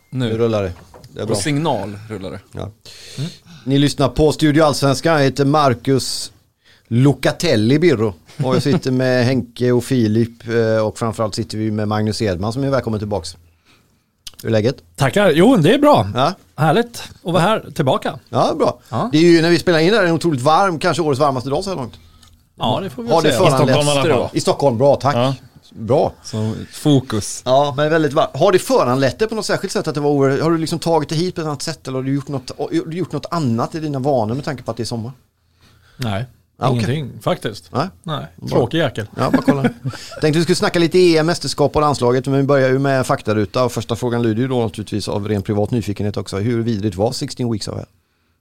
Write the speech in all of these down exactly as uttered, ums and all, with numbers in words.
Nu, nu rullar det. Det är bra. På signal rullar det. Ja. Mm. Ni lyssnar på Studio Allsvenskan. Jag heter Marcus Locatelli Birro. Och jag sitter med Henke och Filip. Och framförallt sitter vi med Magnus Edman som är välkommen tillbaks. Hur är läget? Tackar. Jo, det är bra. Ja. Härligt att vara här tillbaka. Ja, bra. Ja. Det är ju när vi spelar in där en otroligt varm, kanske årets varmaste dag så här långt. Ja, det får vi Har det säga. föranlett- I Stockholm i alla fall. I Stockholm, bra, tack. Ja. Bra. Så fokus. Ja, men väldigt varmt. Har det föranlett det på något särskilt sätt att det var oerhört? Har du liksom tagit det hit på ett annat sätt eller har du gjort något, har du gjort något annat i dina vanor med tanke på att det är sommar? Nej, Ja, ingenting faktiskt. Nej. Nej, tråkig jäkel. Ja, bara kolla. Tänkte vi skulle snacka lite E M, mästerskap och landslaget, men vi börjar ju med faktaruta och första frågan lyder ju då naturligtvis av ren privat nyfikenhet också. Hur vidrigt var sexton weeks av här?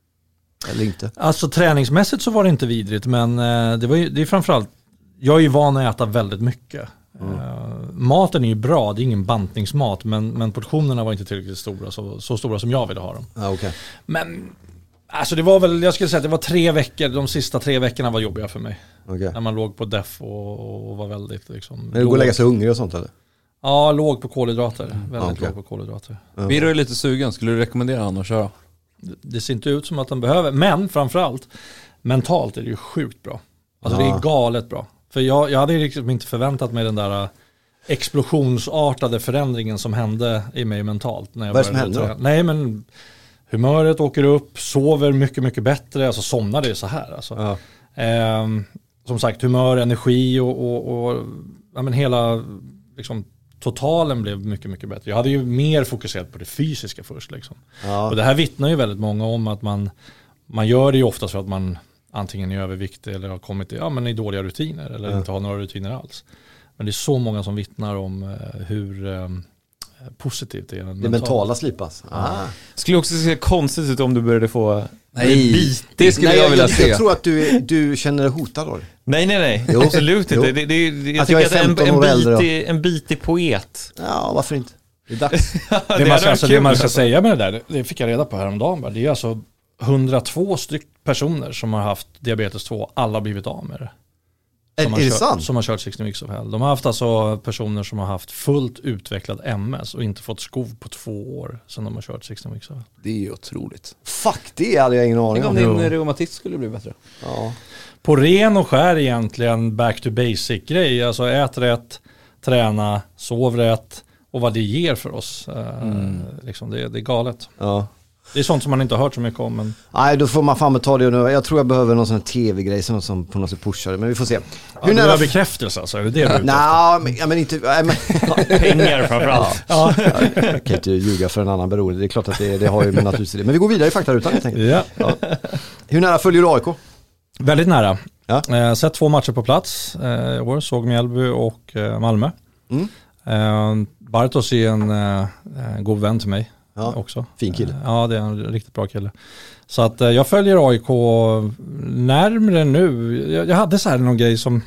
Eller inte? Alltså träningsmässigt så var det inte vidrigt, men eh, det var ju, det är framförallt, jag är ju van att äta väldigt mycket. Mm. Uh, maten är ju bra, det är ingen bantningsmat, men, men portionerna var inte tillräckligt stora, så, så stora som jag ville ha dem. Ja, okay. Men alltså det var väl, jag skulle säga att det var tre veckor, de sista tre veckorna var jobbiga för mig. Okay. När man låg på def och, och var väldigt liksom... Men du går och lägga sig hungrig och sånt eller? Ja, låg på kolhydrater. Mm. Väldigt okay. låg på kolhydrater. Mm. Birro är lite sugen, skulle du rekommendera han att köra? Det, det ser inte ut som att den behöver, men framförallt mentalt är det ju sjukt bra. Alltså ja. det är galet bra. För jag, jag hade liksom inte förväntat mig den där explosionsartade förändringen som hände i mig mentalt. När jag Vad är det som hände då? Nej, men humöret åker upp, sover mycket, mycket bättre. Alltså somnar det så här. Alltså. Ja. Ehm, som sagt, humör, energi och, och, och ja, men hela liksom, totalen blev mycket, mycket bättre. Jag hade ju mer fokuserat på det fysiska först. Liksom. Ja. Och det här vittnar ju väldigt många om att man, man gör det ju oftast för att man antingen är överviktig eller har kommit i, ja, men i dåliga rutiner eller ja. inte har några rutiner alls. Men det är så många som vittnar om uh, hur um, positivt det är. Det mentalt. mentala slipas. Ah. Skulle också se konstigt ut om du började få... Nej, bit. det skulle nej, jag vilja jag, se. Jag tror att du, du känner dig hotad då. Nej, nej, nej. Jo. Absolut Jo. inte. Det, det, det, jag Att tycker jag är att en, femton en, år äldre då. bitig, en bitig poet. Ja, varför inte? Det är dags. Det, man, alltså, det man ska säga med det där, det fick jag reda på häromdagen. Det är alltså hundratvå styck personer som har haft diabetes två, alla har blivit av med det. Som Är, har är det kört, sant? Som har kört sexton weeks of hell. De har haft alltså personer som har haft fullt utvecklad M S och inte fått skov på två år sedan de har kört sexton weeks of hell. Det är ju otroligt. Fuck, det hade jag ingen aning Tänk om. om din reumatism skulle bli bättre. Ja. På ren och skär egentligen back to basic grej. Alltså ät rätt, träna, sov rätt och vad det ger för oss. Mm. Liksom det, det är galet. Ja. Det är sånt som man inte har hört så mycket om. Men... Nej, då får man fan med ta det nu. Jag tror jag behöver någon sån här tv-grej som, som på något sätt pushar det, men vi får se. Ja, Hur du nära... har bekräftelse alltså, är det det du är ute Nej, men, ja, men inte... Nej, men... Pengar framförallt. Ja. Jag kan inte ljuga för en annan beroende. Det är klart att det, det har ju med naturligtvis det. Men vi går vidare i faktarutan helt enkelt. Ja. Ja. Hur nära följer du A I K? Väldigt nära. Ja. Eh, sett två matcher på plats eh, i år. Såg Mjällby och eh, Malmö. Mm. Eh, Bartos är en eh, god vän till mig. Ja. Också. Fin kille. Eh, ja, det är en riktigt bra kille. Så att eh, jag följer A I K närmare nu. Jag, jag hade så här någon grej som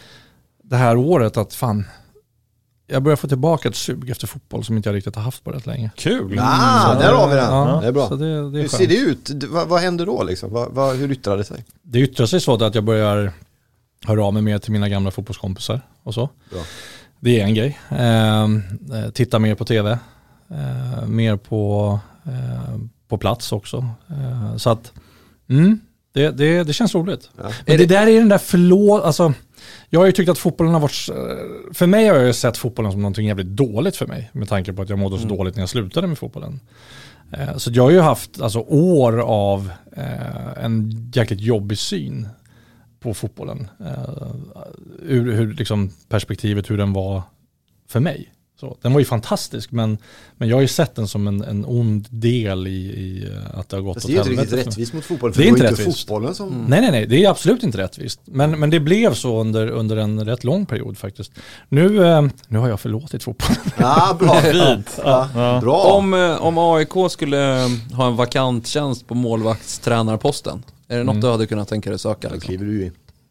det här året att fan, jag börjar få tillbaka ett sug efter fotboll som inte jag riktigt har haft på rätt länge. Kul. Ah, Så där det- har vi den. ja, det är bra. Så det, det är Hur skönt. ser det ut? Vad, vad händer då liksom? Vad, vad, hur yttrar det sig? Det yttrar sig så att jag börjar höra av mig mer till mina gamla fotbollskompisar och så. Bra. Det är en grej. Eh, titta mer på tv. Eh, mer på, eh, på plats också. Eh, så att mm, det, det, det känns roligt. Ja. Men det där är den där förlåt... Alltså, jag har ju tyckt att fotbollen har varit... För mig har jag ju sett fotbollen som någonting jävligt dåligt för mig. Med tanke på att jag mådde så Mm. dåligt när jag slutade med fotbollen. Eh, så jag har ju haft alltså, år av eh, en jäkligt jobbig syn på fotbollen. Uh, ur, hur, liksom, perspektivet hur den var för mig. Så, den var ju fantastisk, men, men jag har ju sett den som en, en ond del i, i att det har gått Fast åt det är ju inte helvete. riktigt rättvist mot fotbollen. För Det är var inte ju inte rättvist. fotbollen som... Mm. Nej, nej, nej. Det är absolut inte rättvist. Men, men det blev så under, under en rätt lång period faktiskt. Nu, eh, nu har jag förlåtit fotbollen. Ja, bra. Fint. Ja, Ja. bra. Om, eh, om A I K skulle eh, ha en vakant tjänst på målvaktstränarposten, är det något Mm. du hade kunnat tänka dig söka? Då Liksom? kliver du in.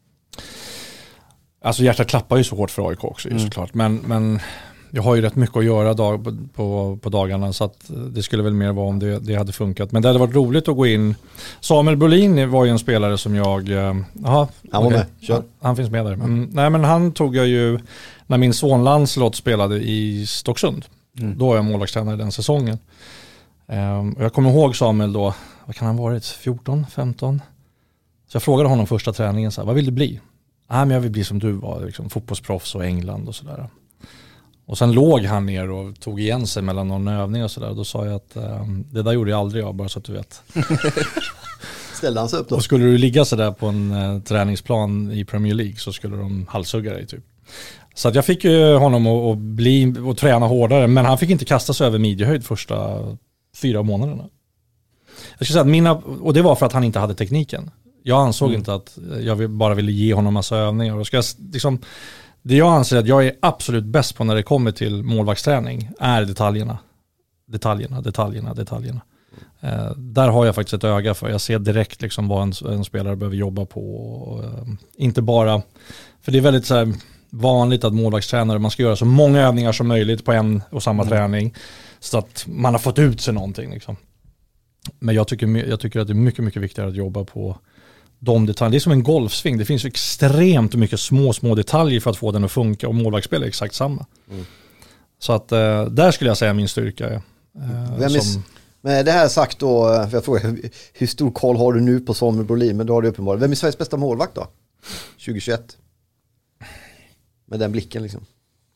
Alltså hjärtat klappar ju så hårt för A I K också, mm. såklart. Men, men jag har ju rätt mycket att göra dag, på, på, på dagarna, så att det skulle väl mer vara om det, det hade funkat. Men det hade varit roligt att gå in. Samuel Bolin var ju en spelare som jag... Jaha, Han var okej. med, kör. Han, han finns med där. Mm. Nej, men han tog jag ju när min son Lancelot spelade i Stocksund. Mm. Då var jag målvaktstränare den säsongen. Um, jag kommer ihåg Samuel då, vad kan han ha varit, fjorton, femton? Så jag frågade honom första träningen, så här, vad vill du bli? Nej, men jag vill bli som du var, liksom, fotbollsproffs och England och sådär. Och sen låg han ner och tog igen sig mellan någon övning och sådär. Då sa jag att um, det där gjorde jag aldrig jag, bara så att du vet. Ställde han sig upp då? Och skulle du ligga sådär på en uh, träningsplan i Premier League så skulle de halshugga dig typ. Så att jag fick ju honom att, att bli och träna hårdare, men han fick inte kasta sig över midjehöjd första fyra månaderna. Jag skulle säga att mina, och det var för att han inte hade tekniken. Jag ansåg mm. inte att jag bara ville ge honom massa övningar. Och ska jag, liksom, det jag anser att jag är absolut bäst på när det kommer till målvaktsträning är detaljerna. Detaljerna, detaljerna, detaljerna. Eh, där har jag faktiskt ett öga för. Jag ser direkt liksom vad en, en spelare behöver jobba på. Och, eh, inte bara, för det är väldigt så här, vanligt att målvaktstränare, man ska göra så många övningar som möjligt på en och samma mm. träning. Så att man har fått ut sig någonting. Liksom. Men jag tycker, jag tycker att det är mycket, mycket viktigare att jobba på de detaljerna. Det är som en golfsving. Det finns extremt mycket små, små detaljer för att få den att funka. Och målvaktsspel är exakt samma. Mm. Så att uh, där skulle jag säga min styrka är. Uh, Vem är som... Med det här sagt då, för jag frågar, hur stor koll har du nu på Samuel Brolin? Men då har du uppenbarligen. Vem är Sveriges bästa målvakt då? tjugohundratjugoett? Med den blicken liksom.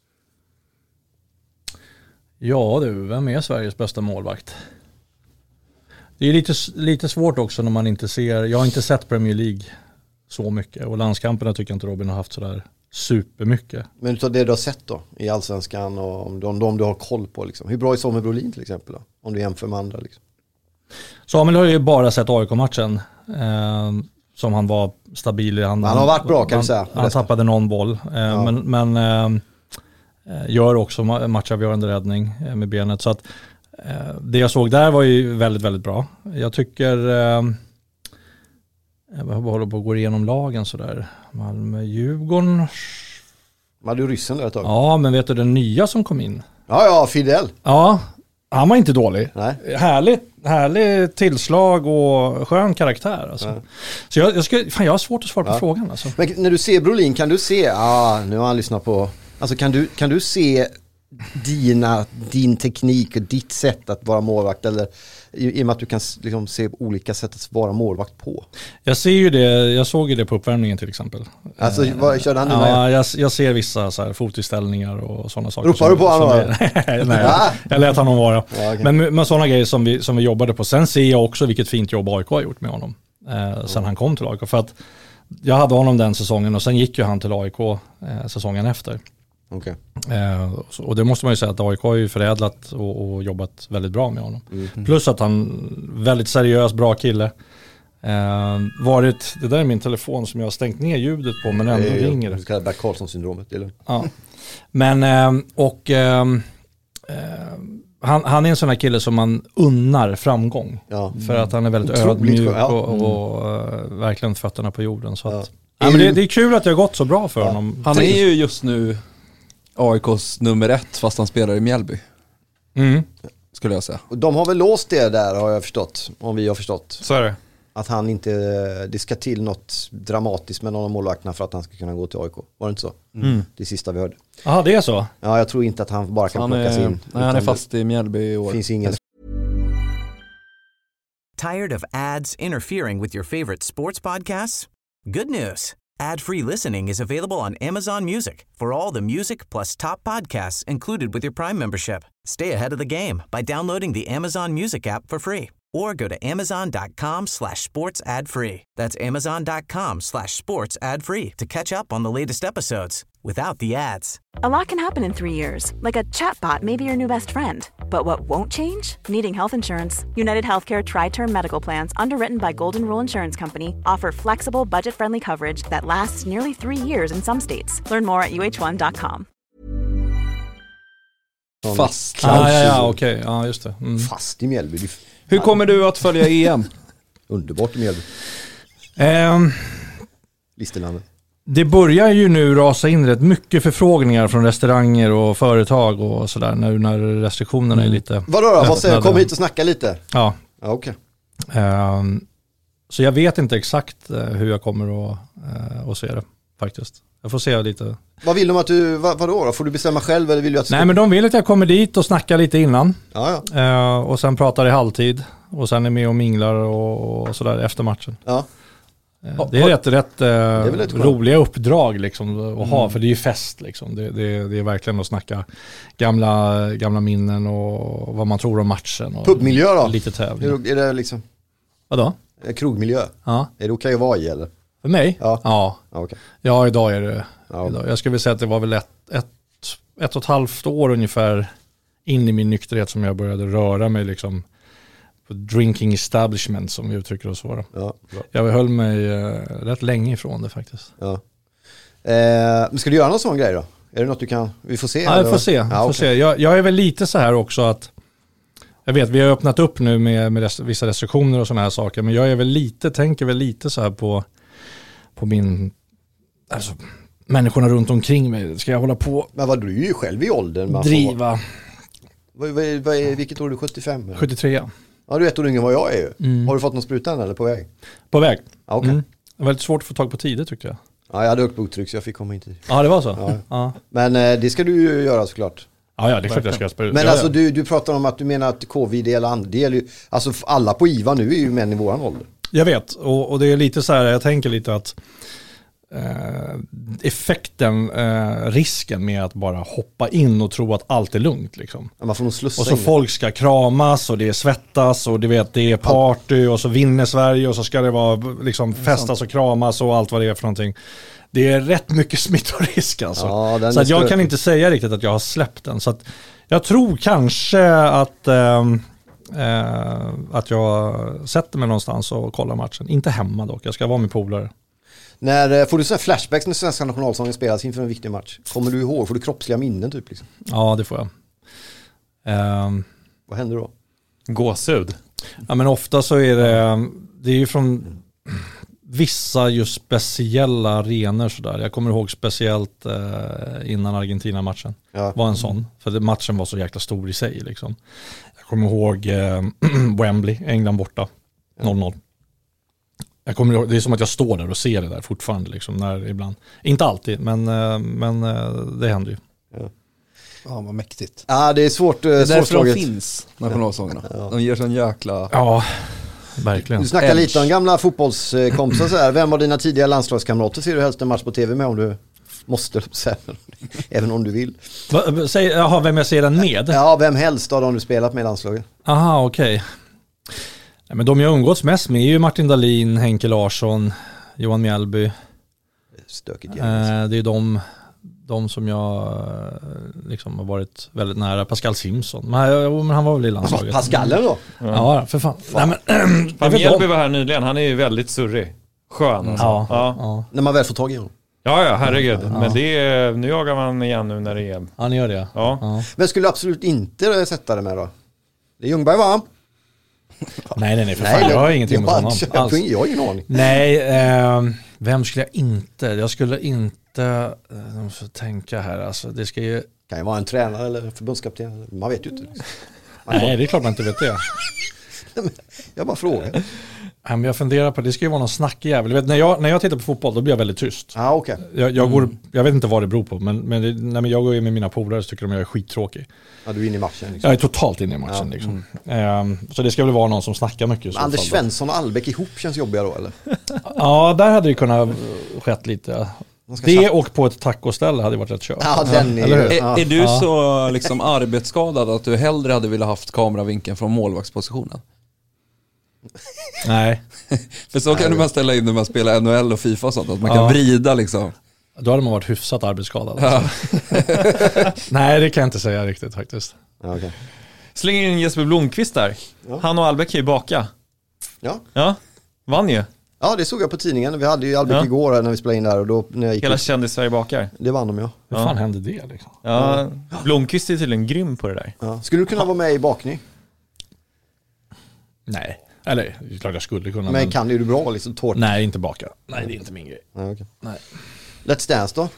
Ja du, vem är Sveriges bästa målvakt? Det är lite, lite svårt också när man inte ser, jag har inte sett Premier League så mycket och landskamperna tycker jag inte Robin har haft sådär supermycket. Men utav det du har sett då i Allsvenskan och om de, de du har koll på liksom. Hur bra är Samuel Brolin till exempel då? Om du jämför med andra liksom. Samuel har ju bara sett A I K-matchen eh, som han var stabil i. Han, han har varit bra kan han, du säga. Han, han tappade någon boll. Eh, ja. Men, men eh, gör också matchavgörande räddning eh, med benet. Så att eh, det jag såg där var ju väldigt, väldigt bra. Jag tycker eh, jag håller på att gå igenom lagen sådär. Malmö, Djurgården. Var du ryssen där ett tag? Ja, men vet du den nya som kom in? Ja, ja, Fidel. Ja, han var inte dålig. Nej. Härligt, härligt tillslag och skön karaktär. Alltså. Ja. Så jag, jag, ska, fan, jag har svårt att svara på ja. frågan. Alltså. Men när du ser Brolin, kan du se, ja ah, nu har han lyssnat på, alltså kan du, kan du se dina, din teknik och ditt sätt att vara målvakt eller i, i och med att du kan liksom se olika sätt att vara målvakt på? Jag ser ju det, jag såg ju det på uppvärmningen till exempel. Alltså vad körde han nu med? Ja, jag, jag ser vissa så här fotiställningar och sådana saker. Ropar du på honom? Är, nej, ja. Jag lät honom vara. Ja, okay. Men med sådana grejer som vi, som vi jobbade på. Sen ser jag också vilket fint jobb A I K har gjort med honom. Eh, sen mm. han kom till A I K. För att jag hade honom den säsongen och sen gick ju han till A I K eh, säsongen efter. Okay. Eh, och det måste man ju säga att A I K har ju förädlat och, och jobbat väldigt bra med honom. Mm. Plus att han väldigt seriös, bra kille. Eh, varit, det där är min telefon som jag har stängt ner ljudet på men ändå det är, ringer det. Det kallas Bert Karlsson-syndromet, eller? Ja. Men eh, och eh, han, han är en sån här kille som man unnar framgång. Ja. För att han är väldigt mm. ödmjuk ja. och, och mm. uh, verkligen fötterna på jorden. Så att, ja. Ja, men det, det är kul att det har gått så bra för ja. honom. Han är ju just nu A I K:s nummer ett fast han spelar i Mjällby. Mm. Skulle jag säga. Och de har väl låst det där har jag förstått. Om vi har förstått. Så är det. Att han inte, det ska till något dramatiskt med någon av målvakterna för att han ska kunna gå till A I K. Var det inte så? Mm. Det sista vi hörde. Jaha, det är så? Ja, jag tror inte att han bara kan han plockas är, in. Nej, han är fast i Mjällby i år. Finns ingen. Tired of ads interfering with your favorite sports podcasts? Good news. Ad-free listening is available on Amazon Music for all the music plus top podcasts included with your Prime membership. Stay ahead of the game by downloading the Amazon Music app for free or go to amazon.com slash sports ad free. That's amazon.com slash sports ad free to catch up on the latest episodes without the ads. A lot can happen in three years, like a chatbot may be your new best friend. But what won't change? Needing health insurance. United Healthcare Tri-Term Medical Plans, underwritten by Golden Rule Insurance Company, offer flexible, budget-friendly coverage that lasts nearly three years in some states. Learn more at u h one dot com. Fast. Ah, ja, ja, okej. Okay. Ja, just det. Mm. Fast i Mjällby. Hur kommer du att följa E M? Underbart i Mjällby. Um, Listerlandet. Det börjar ju nu rasa in rätt mycket förfrågningar från restauranger och företag och sådär nu när restriktionerna är lite... Vadå då? Vad säger, kom hit och snacka lite. Ja. Ja, okej. Okay. Um, så jag vet inte exakt uh, hur jag kommer att, uh, att se det faktiskt. Jag får se lite. Vad vill de att du, vad, vadå då? Får du bestämma själv eller vill du att... Nej, men de vill att jag kommer dit och snackar lite innan. Ja, ja. Eh, och sen pratar i halvtid. Och sen är med och minglar och, och sådär efter matchen. Ja. Eh, det är rätt, rätt, eh, är väl ett roliga uppdrag liksom, att mm. ha, för det är ju fest. Liksom. Det, det, det är verkligen att snacka gamla, gamla minnen och vad man tror om matchen. Och pubmiljö då? Lite tävling. Är, är det liksom... Vadå? Krogmiljö? Ja. Är det okej att vara i eller? För mig? Ja. Ja, ja, okay. ja idag är det. Ja. Idag. Jag skulle vilja säga att det var väl ett, ett, ett och ett halvt år ungefär in i min nykterhet som jag började röra mig liksom på drinking establishment som vi uttrycker oss vara. Ja, jag höll mig uh, rätt länge ifrån det faktiskt. Ja. Eh, men ska du göra någon sån grej då? Är det något du kan, vi får se? Ja, vi får se. Ja, får okay. se. Jag, jag är väl lite så här också att jag vet, vi har öppnat upp nu med, med res- vissa restriktioner och sådana här saker, men jag är väl lite, tänker väl lite så här på, på min, alltså människorna runt omkring mig. Ska jag hålla på? Men vad, du är ju själv i åldern. Man driva. Får, vad, vad, vad är, vilket år är du? sjuttiofem? Eller? sjuttiotre. Ja, du är ett år yngre än vad jag är ju. Mm. Har du fått någon spruta än eller på väg? På väg. Ja, okay. Mm. Det var lite svårt att få tag på tider tyckte jag. Ja, jag hade högt blodtryck så jag fick komma in tid. Ja, det var så? Ja. Ja. Men eh, det ska du ju göra såklart. Ja, ja, det är klart jag ska spela. Men ja, alltså ja. du, du pratar om att du menar att covid är alla andra. Det gäller ju, alltså alla på I V A nu är ju män i våran ålder. Jag vet, och, och det är lite så här, jag tänker lite att eh, effekten, eh, risken med att bara hoppa in och tro att allt är lugnt liksom. Ja, man får nog slussa Och så in. folk ska kramas och det är svettas och du vet det är party och så vinner Sverige och så ska det vara liksom festas och kramas och allt vad det är för någonting. Det är rätt mycket smittorisk alltså. Ja, så att jag större. kan inte säga riktigt att jag har släppt den. Så att jag tror kanske att, äh, äh, att jag sätter mig någonstans och kollar matchen. Inte hemma dock, jag ska vara med polare. När, får du sådana flashbacks när svenska nationalsången spelas inför en viktig match? Kommer du ihåg? Får du kroppsliga minnen typ? Liksom? Ja, det får jag. Ähm, Vad händer då? Gåshud. Ja, men ofta så är det, det är ju från vissa just speciella arenor sådär. Jag kommer ihåg speciellt eh, innan Argentina-matchen. Ja. Var en sån. För det, matchen var så jäkla stor i sig liksom. Jag kommer ihåg eh, Wembley, England borta. noll noll. Jag kommer ihåg, det är som att jag står där och ser det där fortfarande liksom, när ibland. Inte alltid, men, eh, men eh, det händer ju. Ja. Ja, vad mäktigt. Ja, det är svårt. Det är därför de svårslaget. finns, nationalsångerna. Ja. De ger sån jäkla... Ja, verkligen. Du snackar Edge. lite om gamla fotbollskompisar så här. Vem var dina tidiga landslagskamrater? Ser du helst en match på tv med om du måste, så här, även om du vill? Va, säg, jaha, vem jag ser den med? Ja, vem helst av dem du spelat med i landslaget? Aha, okej. Okay. Men de jag umgåtts mest med är ju Martin Dahlin, Henke Larsson, Johan Mjällby. Stökigt jävligt. Eh, det är de, de som jag liksom har varit väldigt nära. Pascal Simpson. Men, men han var väl i landslaget. Pascalen då? Ja, för fan. fan. Nej, men, Fan, Mjällby var här nyligen, han är ju väldigt surrig. Skön alltså. Ja, Ja, ja. När man väl får tag i honom. ja, ja herregud. Ja. Men det är, nu jagar man igen nu när det är... Ja, ni gör det. Ja. Ja. Men skulle du absolut inte sätta det med då? Det är Ljungberg va? Nej, nej, nej, för fan. Jag har ingenting med honom Jag, alls. jag har ingen aning. Nej, eh, vem skulle jag inte? Jag skulle inte, eh, jag måste tänka här, alltså det ska ju... Kan ju vara en tränare eller förbundskapten. Man vet ju inte. Nej, det är klart man inte vet det. Jag bara frågar. Nej, men jag funderar på, det ska ju vara någon snackig jävel. Vet, när, jag, när jag tittar på fotboll, då blir jag väldigt tyst. Ja, ah, okej. Okay. Jag, jag, går, jag vet inte vad det beror på, men, men, det, när jag går med mina polare så tycker de jag är skittråkig. Ja, du är inne i matchen. Liksom. Jag är totalt inne i matchen. Ja. Liksom. Mm. Så det ska väl vara någon som snackar mycket. I så Anders fall, Svensson och Albeck ihop känns jobbiga då, eller? Ja, där hade det kunnat skett lite. Det chatta. och på ett tacoställe hade varit rätt kört. Ja, den är, eller hur? Är, ja. är du Ja. så liksom arbetsskadad att du hellre hade velat haft kameravinkeln från målvaktspositionen? Nej, För så kan du bara ställa in när man spelar N H L och FIFA och sånt, att man Ja. kan vrida liksom. då hade man varit hyfsat arbetsskadad. Alltså. Nej, det kan jag inte säga riktigt faktiskt. Ja, okay. Slänger in Jesper Blomqvist där. Ja. Han och Albeck kan ju baka. Ja. Ja, vann ju. Ja, det såg jag på tidningen. Vi hade ju Albeck Ja. igår när vi spelade in där och då när jag gick Hela ut, kändis-Sverige bakar. det vann de ja. Hur Ja. fan hände det liksom? Ja, Blomqvist är tydligen grym på det där. ja. Skulle du kunna vara med i bakning? Nej, eller det är klart jag skulle kunna. Men, Men kan, är du bra liksom tårt? nej, inte baka. Nej, det är inte min grej. Ja, okay. Nej. Let's Dance då?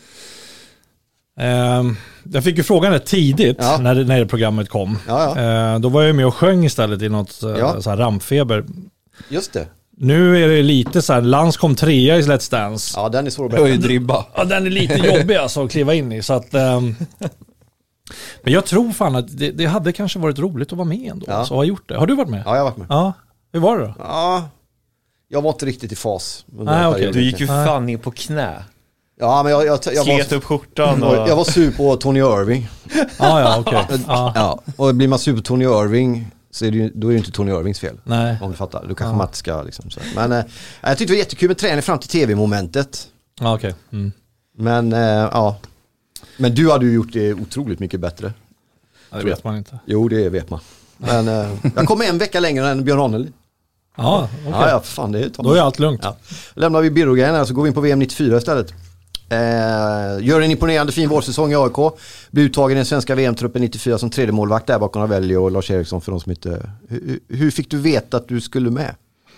Um, jag fick ju frågan rätt tidigt Ja. när, det, när det programmet kom. Ja, ja. Uh, då var jag med och sjöng istället i något uh, Ja. så här rampfeber. Just det. Nu är det lite så här, Lans kom trea i Let's Dance. Ja, den är svår att berätta. Höjdribba. Ja, den är lite jobbig alltså att kliva in i. Så att, um, men jag tror fan att det, det hade kanske varit roligt att vara med ändå. Ja. Så har gjort det. Har du varit med? Ja, jag har varit med. Ja. Hur var det då? Ja, jag var inte riktigt i fas. under Nej, den okej. perioden. Du gick ju fan ner på knä. Ja, men jag, jag, jag, Slet var, upp skjortan och... jag var sur på Tony Irving. Ah, ja, okej. Okay. Ja. Ja, och blir man sur på Tony Irving så är det ju, då är det inte Tony Irvings fel. Nej. Om du fattar. Då kanske man inte ska liksom så. Men eh, jag tyckte det var jättekul med träning fram till tv-momentet. Ja, okej. Okay. Mm. Men eh, ja. Men du hade ju gjort det otroligt mycket bättre. Ja, det vet man inte. Jo, det vet man. Men eh, jag kom en vecka längre än Björn Ronnelid. Ja, okej. Ja, ja, fan det är Då är allt lugnt. Ja. Lämnar vi Birro-grejen här så går vi in på V M nittiofyra istället. Eh, gör en imponerande fin vårsäsong i A I K. Blir uttagen i den svenska V M-truppen nittiofyra som tredje målvakt där bakom Ravelli och Lars Eriksson för de som inte... Hur, hur fick du veta att du skulle med?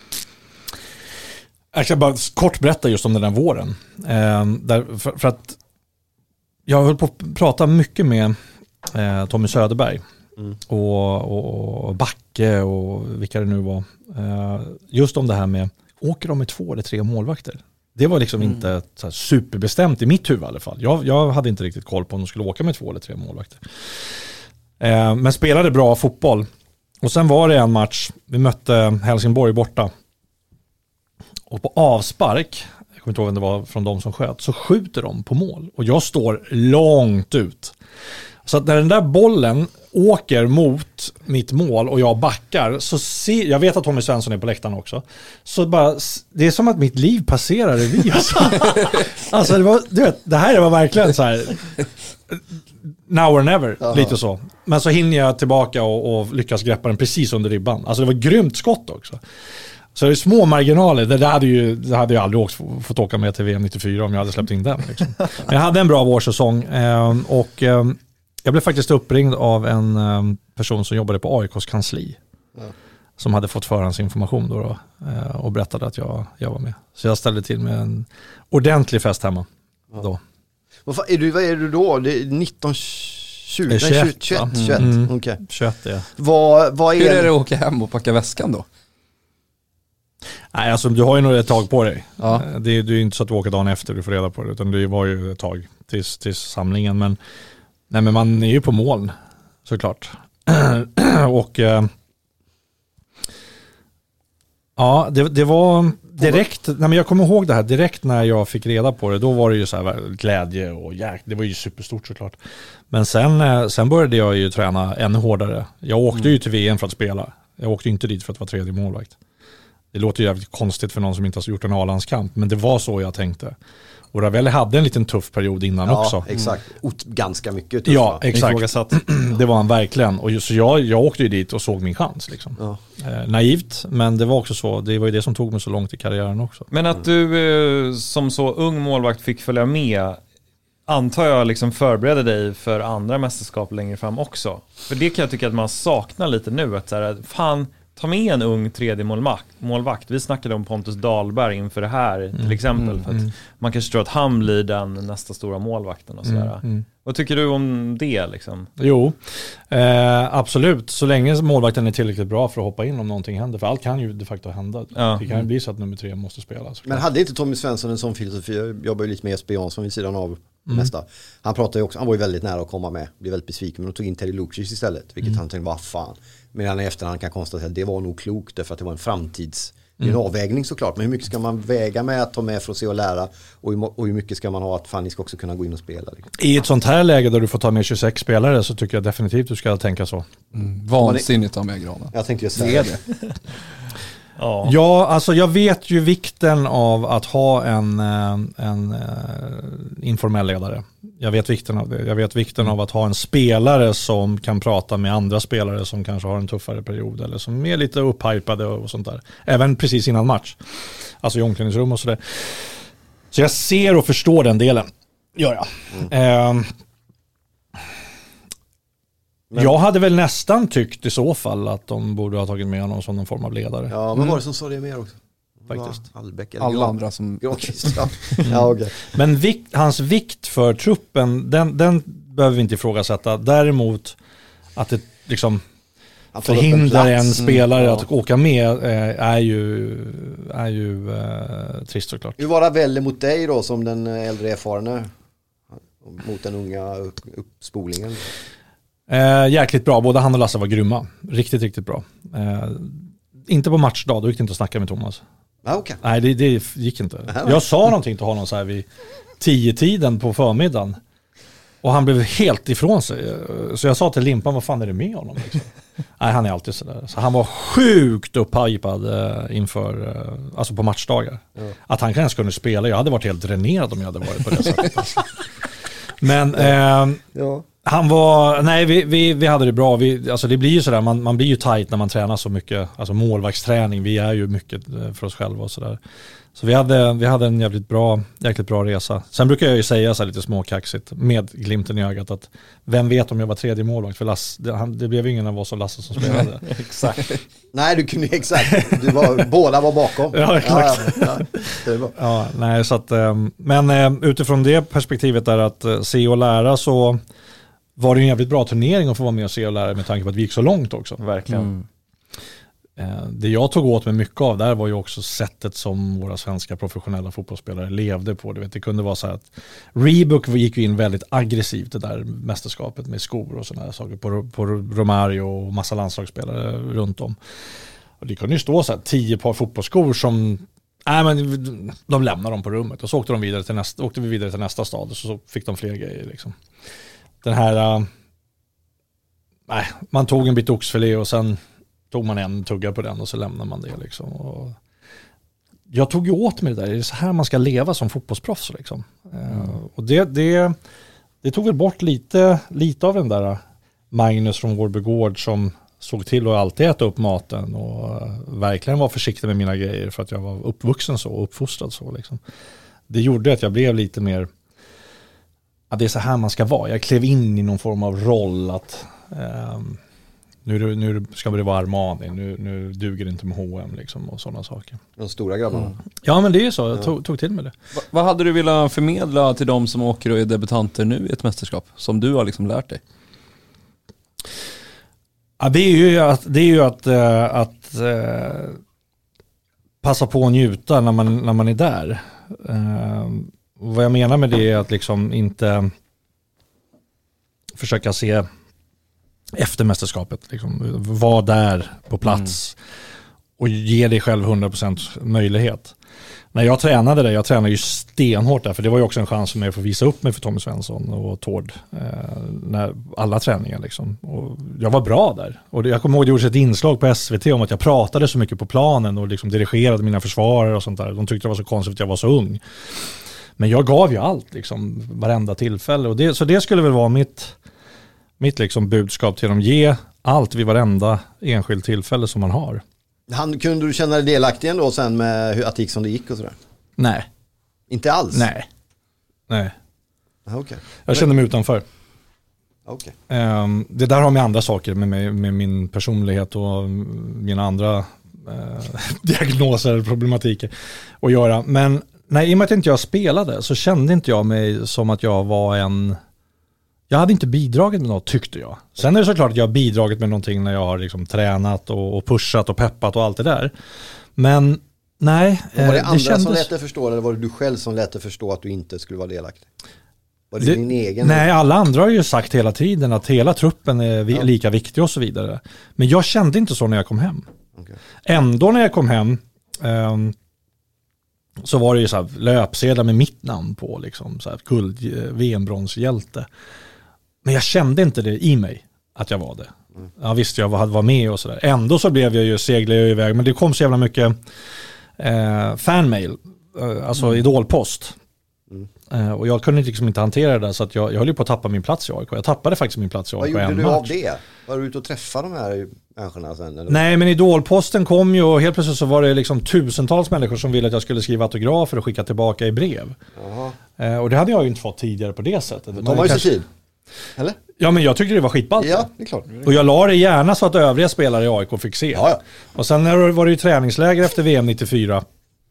Jag ska bara kort berätta just om den där våren. Eh, där, för, för att jag höll på att prata mycket med eh, Tommy Söderberg mm. och, och, och Backe och vilka det nu var. Eh, just om det här med, åker de med två eller tre målvakter? Det var liksom mm. inte så här superbestämt i mitt huvud i alla fall. Jag, jag hade inte riktigt koll på om de skulle åka med två eller tre målvakter. Eh, men spelade bra fotboll. Och sen var det en match, vi mötte Helsingborg borta. Och på avspark, jag kommer inte ihåg vem det var från de som sköt, så skjuter de på mål. Och jag står långt ut. Så att när den där bollen åker mot mitt mål och jag backar, så ser, jag vet att Tommy Svensson är på läktaren också, så bara, det är som att mitt liv passerar revy. Alltså, alltså det, var, du vet, det här var verkligen så här now or never, aha. Lite så. Men så hinner jag tillbaka och, och lyckas greppa den precis under ribban. Alltså det var ett grymt skott också. Så det är små marginaler. Det, där hade, ju, det hade jag aldrig åkt, fått åka med till V M nittiofyra om jag hade släppt in den. Liksom. Men jag hade en bra vårsäsong eh, och eh, jag blev faktiskt uppringd av en eh, person som jobbade på A I K:s kansli. Ja. Som hade fått förhandsinformation då, då eh, och berättade att jag, jag var med. Så jag ställde till med en ordentlig fest hemma. Ja. Då. Vad, fan, är du, vad är du då? Det är nitton tjugo? tjugoett, tjugoett, mm. tjugoett. Mm. Okay. tjugoett, ja. Vad, vad är Hur är det att åka hem och packa väskan då? Nej, alltså du har ju nog ett tag på dig. Ja. Det är ju inte så att du åker dagen efter du får reda på det, utan det var ju ett tag tills, tills samlingen. Men, nej, men man är ju på moln, såklart. och eh, ja, det, det var direkt, nej, men jag kommer ihåg det här direkt när jag fick reda på det. Då var det ju så här glädje och jäk, det var ju superstort såklart. Men sen, sen började jag ju träna ännu hårdare. Jag åkte mm. ju till V M för att spela. Jag åkte inte dit för att vara tredje målvakt. Det låter ju jävligt konstigt för någon som inte har gjort en A-landskamp, men det var så jag tänkte. Och Ravelli hade en liten tuff period innan ja, också. Exakt. Mm. Ganska mycket tuff. Ja, exakt. Det var han verkligen. Och så jag, jag åkte ju dit och såg min chans. Liksom. Ja. Eh, naivt, men det var också så. Det var ju det som tog mig så långt i karriären också. Men att du eh, som så ung målvakt fick följa med, antar jag liksom förberedde dig för andra mästerskap längre fram också. För det kan jag tycka att man saknar lite nu. Att så här, fan, ta med en ung tredje målvakt. målvakt. Vi snackade om Pontus Dahlberg inför det här till mm, exempel. Mm, för att mm. man kanske tror att han blir den nästa stora målvakten och sådär. Mm, mm. Vad tycker du om det liksom? Jo, eh, absolut. Så länge målvakten är tillräckligt bra för att hoppa in om någonting händer. För allt kan ju de facto hända. Ja. Det kan ju bli så att nummer tre måste spela. Men hade inte Tommy Svensson en sån filosofi? Jag jobbar ju lite med S B Jansson vid sidan av mm. mesta. Han pratade ju också, han var ju väldigt nära att komma med. Blev väldigt besviken, men de tog in Teddy Lucic istället. Vilket mm. han tänkte, vad fan. Men i efterhand kan konstatera att det var nog klokt därför att det var en framtids mm. en avvägning såklart. Men hur mycket ska man väga med att ta med för att se och lära och hur, och hur mycket ska man ha att fan ni ska också kunna gå in och spela. Liksom. I ett sånt här läge där du får ta med tjugosex spelare så tycker jag definitivt du ska tänka så. Mm. Vansinnigt av med Granen. Jag tänkte ju säga det. Ja. ja, alltså jag vet ju vikten av att ha en, en uh, informell ledare. Jag vet vikten av det. Jag vet vikten av att ha en spelare som kan prata med andra spelare som kanske har en tuffare period eller som är lite upphypade och sånt där. Även precis innan match. Alltså i omklädningsrum och sådär. Så jag ser och förstår den delen. Gör jag. Mm. Uh, Men, jag hade väl nästan tyckt i så fall att de borde ha tagit med honom som någon form av ledare. Ja, men mm. var det som sa det mer också? Faktiskt. Allbäck, Alla Gran, andra som... ja. ja, okay. Men vikt, hans vikt för truppen, den, den behöver vi inte ifrågasätta. Däremot att det liksom förhindrar en, en spelare mm, ja. att åka med eh, är ju, är ju eh, trist såklart. Hur var det väl mot dig då som den äldre erfarna mot den unga upp, uppspolingen? Eh, jäkligt bra, både han och Lasse var grymma. Riktigt, riktigt bra. Eh, inte på matchdag, då gick det inte att snacka med Thomas. Ah, okay. Nej, det, det gick inte. Jag sa någonting till honom så här vid tio tiden på förmiddagen. Och han blev helt ifrån sig. Så jag sa till Limpan, vad fan är det med honom? Liksom? Nej, han är alltid sådär. Så han var sjukt upphypad eh, inför, eh, alltså på matchdagar. Ja. Att han kanske kunde spela. Jag hade varit helt dränerad om jag hade varit på det sättet. Men eh, ja. han var, nej vi, vi, vi hade det bra. Vi, alltså det blir ju sådär, man, man blir ju tight när man tränar så mycket. Alltså målvaktsträning, vi är ju mycket för oss själva och sådär. Så vi hade, vi hade en jävligt bra, jäkligt bra resa. Sen brukar jag ju säga så här lite småkaxigt med glimten i ögat att vem vet om jag var tredje målvakt för Lasse, det, han, det blev ingen av oss och Lasse som spelade. Exakt. Nej, du kunde exakt. Du var, båda var bakom. Ja, exakt. Ja, ja, det var. Ja, nej, så att, men utifrån det perspektivet där att se och lära så var det en jävligt bra turnering att få vara med och se och lära med tanke på att vi gick så långt också. Verkligen. Mm. Det jag tog åt mig mycket av där var ju också sättet som våra svenska professionella fotbollsspelare levde på. Du vet, det kunde vara så här att Reebok gick in väldigt aggressivt det där mästerskapet med skor och sådana saker på, på Romario och massa landslagsspelare runt om. Och det kunde ju stå så här tio par fotbollsskor som nej, men de lämnade dem på rummet och så åkte, de vidare till nästa, åkte vi vidare till nästa stad och så fick de fler grejer. Liksom. Den här uh, nej, man tog en bit oxfilé och sen tog man en tugga på den och så lämnar man det liksom. Och jag tog ju åt mig det där. Det är så här man ska leva som fotbollsproffs liksom. Mm. Uh, och det, det, det tog väl bort lite, lite av den där Magnus från Vårby Gård som såg till att alltid äta upp maten och uh, verkligen var försiktig med mina grejer för att jag var uppvuxen så och uppfostrad så liksom. Det gjorde att jag blev lite mer att det är så här man ska vara. Jag klev in i någon form av roll att um, Nu, nu ska det vara Armani, nu, nu duger det inte med H och M liksom, och sådana saker. De stora grabbarna. Mm. Ja, men det är ju så. Jag tog, tog till med det. Va, vad hade du velat förmedla till de som åker och är debutanter nu i ett mästerskap? Som du har liksom lärt dig? Ja, det är ju att, det är ju att, äh, att äh, passa på att njuta när man, när man är där. Äh, vad jag menar med det är att liksom inte försöka se efter mästerskapet, liksom, var där på plats mm. och ge dig själv hundra procent möjlighet. När jag tränade det, jag tränade ju stenhårt där, för det var ju också en chans för mig att få visa upp mig för Tommy Svensson och Tord eh, när alla träningar liksom. Och jag var bra där. Och jag kommer ihåg att det gjordes ett inslag på S V T om att jag pratade så mycket på planen och liksom dirigerade mina försvarare och sånt där. De tyckte det var så konstigt att jag var så ung. Men jag gav ju allt, liksom, varenda tillfälle. Och det, så det skulle väl vara mitt Mitt liksom budskap till dem, ge allt vid varenda enskild tillfälle som man har. Han, kunde du känna dig delaktig ändå sen med hur att det gick som det gick och sådär? Nej. Inte alls? Nej. Nej. Ah, okay. Jag kände mig utanför. Okay. Um, det där har med andra saker, med, med, med min personlighet och mina andra uh, diagnoser och problematiker att göra. Men nej, i och med att inte jag spelade så kände inte jag mig som att jag var en... Jag hade inte bidragit med något, tyckte jag. Sen är det såklart att jag har bidragit med någonting när jag har liksom tränat och, och pushat och peppat och allt det där. Men nej. Och var det, det andra kändes... som lät dig förstå, eller var det du själv som lät dig förstå att du inte skulle vara delaktig? Var det, det din egen? Nej, alla andra har ju sagt hela tiden att hela truppen är vi, ja. lika viktig och så vidare. Men jag kände inte så när jag kom hem. Okay. Ändå när jag kom hem um, så var det ju så här löpsedlar med mitt namn på, liksom, så här guld, V M-bronshjälte. Men jag kände inte det i mig att jag var det. Jag visste jag var, var med och sådär. Ändå så blev jag ju seglade jag iväg. Men det kom så jävla mycket eh, fanmail. Eh, alltså mm. idolpost. Mm. Eh, och jag kunde liksom inte hantera det där. Så att jag, jag höll ju på att tappa min plats i A I K. Jag tappade faktiskt min plats i A I K. Vad gjorde du av det? Var du ute och träffade de här människorna sen? Eller? Nej, men idolposten kom ju och helt plötsligt så var det liksom tusentals människor som ville att jag skulle skriva autografer och skicka tillbaka i brev. Eh, och det hade jag ju inte fått tidigare på det sättet. De har ju kanske... tid. Eller? Ja, men jag tyckte det var skitballt. Ja, det är klart. Och jag la det gärna så att övriga spelare i A I K fick se. Ja, ja. Och sen när det var det ju träningsläger efter V M nittiofyra.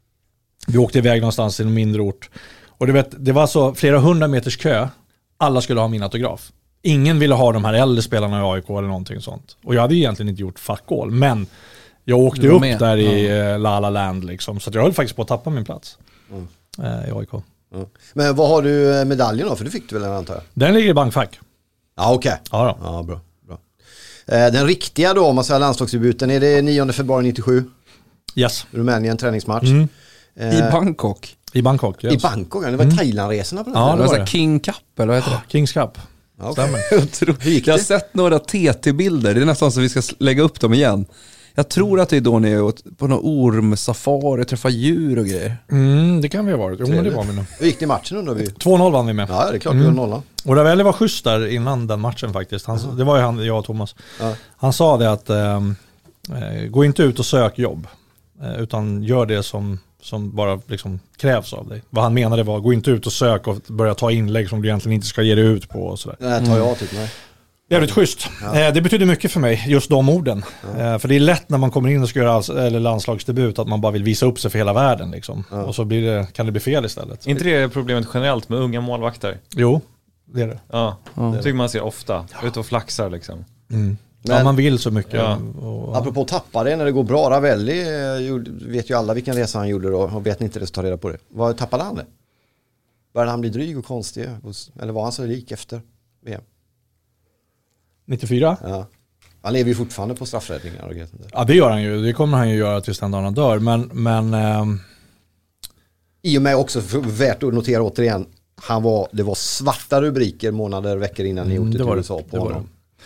Vi åkte iväg någonstans till en mindre ort. Och du vet, det var så flera hundra meters kö. Alla skulle ha min autograf. ingen ville ha de här äldre spelarna i A I K eller någonting sånt. Och jag hade ju egentligen inte gjort fuck all, men jag åkte upp med. där i ja. La La Land liksom, så att jag höll faktiskt på att tappa min plats mm. eh, i A I K. Mm. Men vad har du medaljen då? För du fick du väl en, antar jag? Den ligger i bankfack. Ja, okej. Okay. Ja, ja, bra. bra. Eh, den riktiga då, om man säger landslagsdebuten, är det nionde februari nittiosju? Yes. Rumänien, träningsmatch. Mm. Eh, I Bangkok? I Bangkok, yes. I Bangkok, det var mm. Thailandresorna på den. Ja, det var, det var King Cup, eller vad heter det? Kings Cup. Okay. Jag har sett några T T-bilder, det är nästan så vi ska lägga upp dem igen. Jag tror att det är då ni är på någon ormsafari, träffar djur och grejer. Mm, det kan vi ha varit. Jo, men det var vi nog. Hur gick det i matchen undrar vi? två noll vann vi med. Ja, det är klart mm. det var nolla. Och Ravelli var schysst där innan den matchen faktiskt. Han, mm. Det var ju han, jag och Thomas. Ja. Han sa det att eh, gå inte ut och sök jobb. Eh, utan gör det som, som bara liksom krävs av dig. Vad han menade var, gå inte ut och sök och börja ta inlägg som du egentligen inte ska ge dig ut på. Och sådär. Det tar jag typ, nej. Jävligt schysst. Ja. Eh, det betyder mycket för mig, just de orden. Ja. Eh, för det är lätt när man kommer in och ska göra alls, eller landslagsdebut att man bara vill visa upp sig för hela världen. Liksom. Ja. Och så blir det, kan det bli fel istället. Är inte det problemet generellt med unga målvakter? Jo, det är det. Ja, det mm. tycker man ser ofta. Ja. Ut och flaxar liksom. Mm. Men, ja, man vill så mycket. Ja. Och, apropå tappa det när det går bra. Ravelli vet ju alla vilken resa han gjorde då. Och vet inte det så ta reda på det. Vad tappade han det? Började han bli dryg och konstig? Eller var han så lik efter V M? nittiofyra? Ja. Han lever ju fortfarande på straffräddningar och grejer. Ja, det gör han ju. Det kommer han ju göra tills den dagen han dör. Men, men ähm... i och med också, värt att notera återigen, han var, det var svarta rubriker månader, veckor innan ni gjorde mm, till U S A på honom.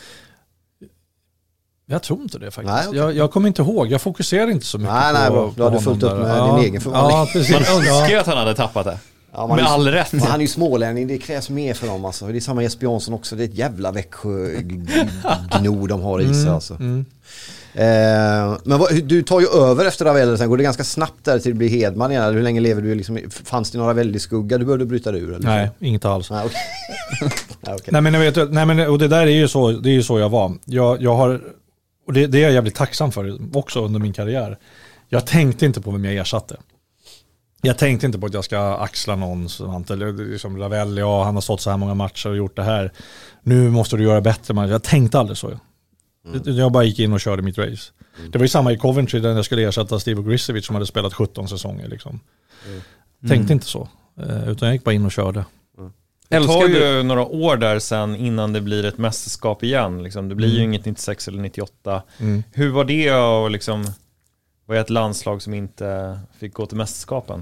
Jag tror inte det faktiskt. Nej, okay. jag, jag kommer inte ihåg. Jag fokuserar inte så mycket nej, på, nej, på du hade fullt upp med ja. din egen förvandling. Ja, precis. Man önskar ju att han hade tappat det. Ja, med är, all rätt. Han är ju smålänning, det krävs mer för dem alltså. Det är samma Jesper Jansson också, det är ett jävla Växjö-gno de har i sig alltså. Mm, mm. Eh, men vad, du tar ju över efter Ravelli, sen går det ganska snabbt där till att bli Hedman igen. Hur länge lever du liksom, fanns det några väldigt skugga du behövde bryta ur? Eller? Nej, inget alls. Nej, okay. nej, okay. nej, men jag vet, nej, men och det där är ju så, det är ju så jag var. Jag, jag har, och det, det är jag jävligt tacksam för också under min karriär. Jag tänkte inte på vem jag ersatte. Jag tänkte inte på att jag ska axla någon liksom Ravelli, ja, han har stått så här många matcher och gjort det här. Nu måste du göra bättre. Men jag tänkte aldrig så. Mm. Jag bara gick in och körde mitt race. Mm. Det var ju samma i Coventry där jag skulle ersätta Steve Grisevic som hade spelat sjutton säsonger. Liksom. Mm. Tänkte mm. inte så. Utan jag gick bara in och körde. Mm. Det tar ju några år där sen innan det blir ett mästerskap igen. Liksom. Det blir mm. ju inget nittiosex eller nittioåtta. Mm. Hur var det att liksom, var ett landslag som inte fick gå till mästerskapen?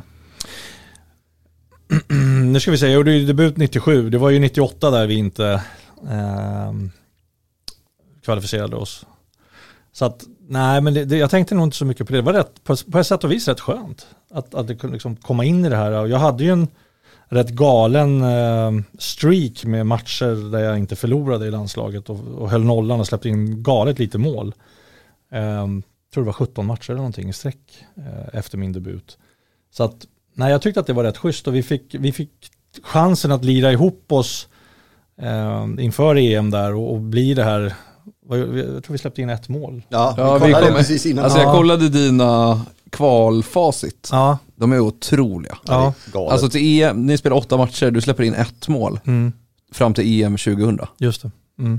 Nu ska vi säga, jag gjorde ju debut nittiosju. Det var ju nittioåtta där vi inte eh, kvalificerade oss. Så att, nej, men det, det, jag tänkte nog inte så mycket på det. Det var rätt, på, på ett sätt och vis rätt skönt att, att det kunde liksom komma in i det här. Jag hade ju en rätt galen eh, streak med matcher där jag inte förlorade i landslaget och, och höll nollan och släppte in galet lite mål. Eh, jag tror det var sjutton matcher eller någonting i sträck eh, efter min debut. Så att nej, jag tyckte att det var rätt schysst och vi fick, vi fick chansen att lira ihop oss eh, inför E M där och, och bli det här. Jag tror vi släppte in ett mål. Ja, ja vi kollade vi kom, precis innan. Alltså jag kollade dina kvalfacit. Ja. De är otroliga. Ja. Alltså till E M, ni spelar åtta matcher, du släpper in ett mål. Mm. Fram till E M tjugohundra. Just det. Mm.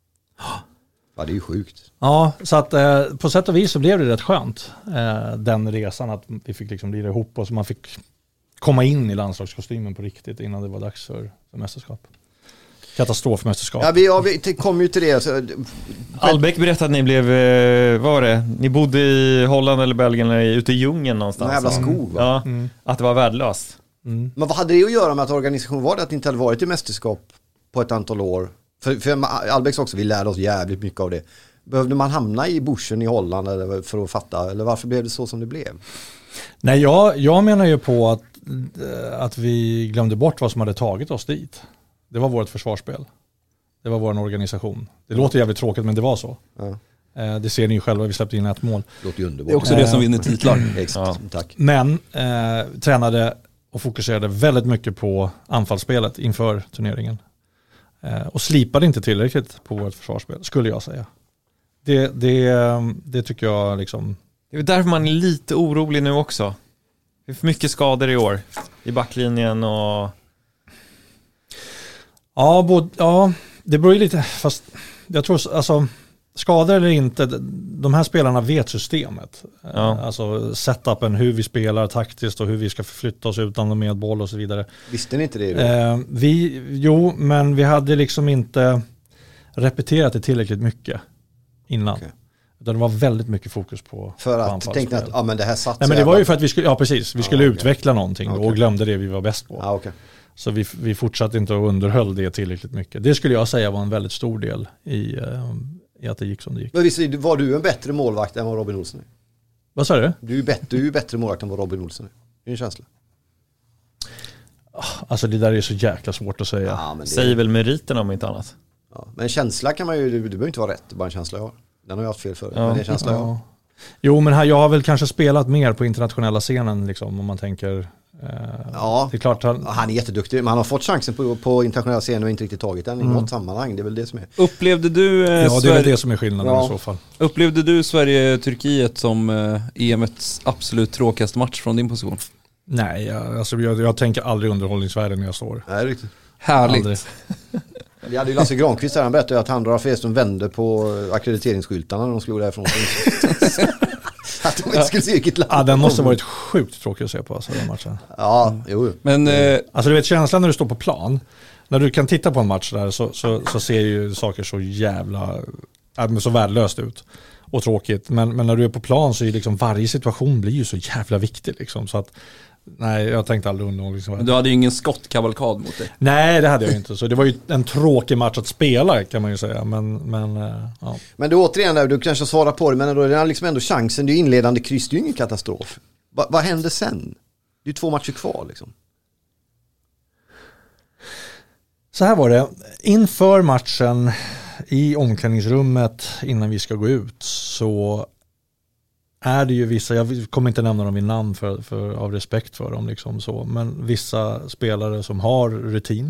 Ja, det är ju sjukt. Ja, så att eh, på sätt och vis så blev det rätt skönt eh, den resan att vi fick liksom lira ihop och så man fick komma in i landslagskostymen på riktigt innan det var dags för, för mästerskap. Katastrofmästerskap. Ja, vi, ja, vi kom ju till det. Så... Albeck berättade att ni blev, vad var det? Ni bodde i Holland eller Belgien eller ute i djungeln någonstans. En jävla skog, va? Ja, mm. att det var värdelöst. Mm. Men vad hade det att göra med att organisationen var det att det inte hade varit i mästerskap på ett antal år? För, för Albecks också, vi lärde oss jävligt mycket av det. Behövde man hamna i bushen i Holland eller för att fatta? Eller varför blev det så som det blev? Nej, jag, jag menar ju på att, att vi glömde bort vad som hade tagit oss dit. Det var vårt försvarsspel. Det var vår organisation. Det låter jävligt tråkigt, men det var så. Ja. Det ser ni ju själva, vi släppte in ett mål. Det låter ju underbart. Det är också det som vinner titlar. Ja. Tack. Men eh, tränade och fokuserade väldigt mycket på anfallsspelet inför turneringen. Eh, och slipade inte tillräckligt på vårt försvarsspel, skulle jag säga. Det, det, det tycker jag liksom... Det är därför man är lite orolig nu också. Det är för mycket skador i år. I backlinjen och... Ja, både, ja det beror ju lite, fast jag tror, alltså skador eller inte, de här spelarna vet systemet. Ja. Alltså setupen, hur vi spelar taktiskt och hur vi ska förflytta oss utan med boll och så vidare. Visste ni inte det då? Eh, vi, jo, men vi hade liksom inte repeterat det tillräckligt mycket innan. Okay. Utan det var väldigt mycket fokus på För att tänkte att ja, men det här satt. Nej, men det var ju för att vi skulle, ja precis, vi skulle ah, ja, okay. utveckla någonting okay. och glömde det vi var bäst på. Ah, okay. Så vi, vi fortsatte inte att underhöll det tillräckligt mycket. Det skulle jag säga var en väldigt stor del i, uh, i att det gick som det gick. Men visst var du en bättre målvakt än vad Robin Olsen är? Vad sa du? Du är, bättre, du är bättre målvakt än vad Robin Olsen är. Det är en känsla. Alltså det där är så jäkla svårt att säga. Ja, men det... Säger väl meriterna om inte annat. Ja, men en känsla kan man ju, det behöver inte vara rätt, det är bara en känsla jag har. Den har jag haft fel för, ja. men det är en känsla jag har. Ja. Jo, men här, jag har väl kanske spelat mer på internationella scenen liksom, om man tänker. Eh, ja, det är klart han... han är jätteduktig, men han har fått chansen på, på internationella scenen och inte riktigt tagit den i mm. något sammanhang, det är väl det som är. Upplevde du eh, Ja, det är Sverige... väl det som är skillnaden ja. i så fall. Upplevde du Sverige-Turkiet som eh, E M:s absolut tråkigaste match från din position? Nej, jag, alltså, jag, jag tänker aldrig underhållningsvärden när jag står. Nej, riktigt. Härligt. Aldrig. Vi hade ju Lasse Granqvist här, han berättade att han och Ralf Edström vände på ackrediteringsskyltarna när de slog därifrån. Att de inte skulle se vilket land. Ja, den måste ha varit sjukt tråkig att se på alltså, den matchen. Ja, jo. Men, eh, alltså du vet känslan när du står på plan, när du kan titta på en match där så, så, så ser ju saker så jävla, äh, så värdelöst ut och tråkigt. Men, men när du är på plan så är liksom varje situation blir ju så jävla viktig liksom, så att nej, jag tänkte aldrig underhållningsvärde. Du hade ju ingen skottkavalkad mot dig. Nej, det hade jag inte. Så det var ju en tråkig match att spela kan man ju säga. Men, men, ja. Men du återigen, där, du kanske svarar på det, men då är det liksom ändå chansen. Det är inledande kryss, det är ju ingen katastrof. Va, vad händer sen? Det är ju två matcher kvar liksom. Så här var det. Inför matchen i omklädningsrummet innan vi ska gå ut så är det ju vissa, jag kommer inte nämna dem vid namn för, för, av respekt för dem liksom så, men vissa spelare som har rutin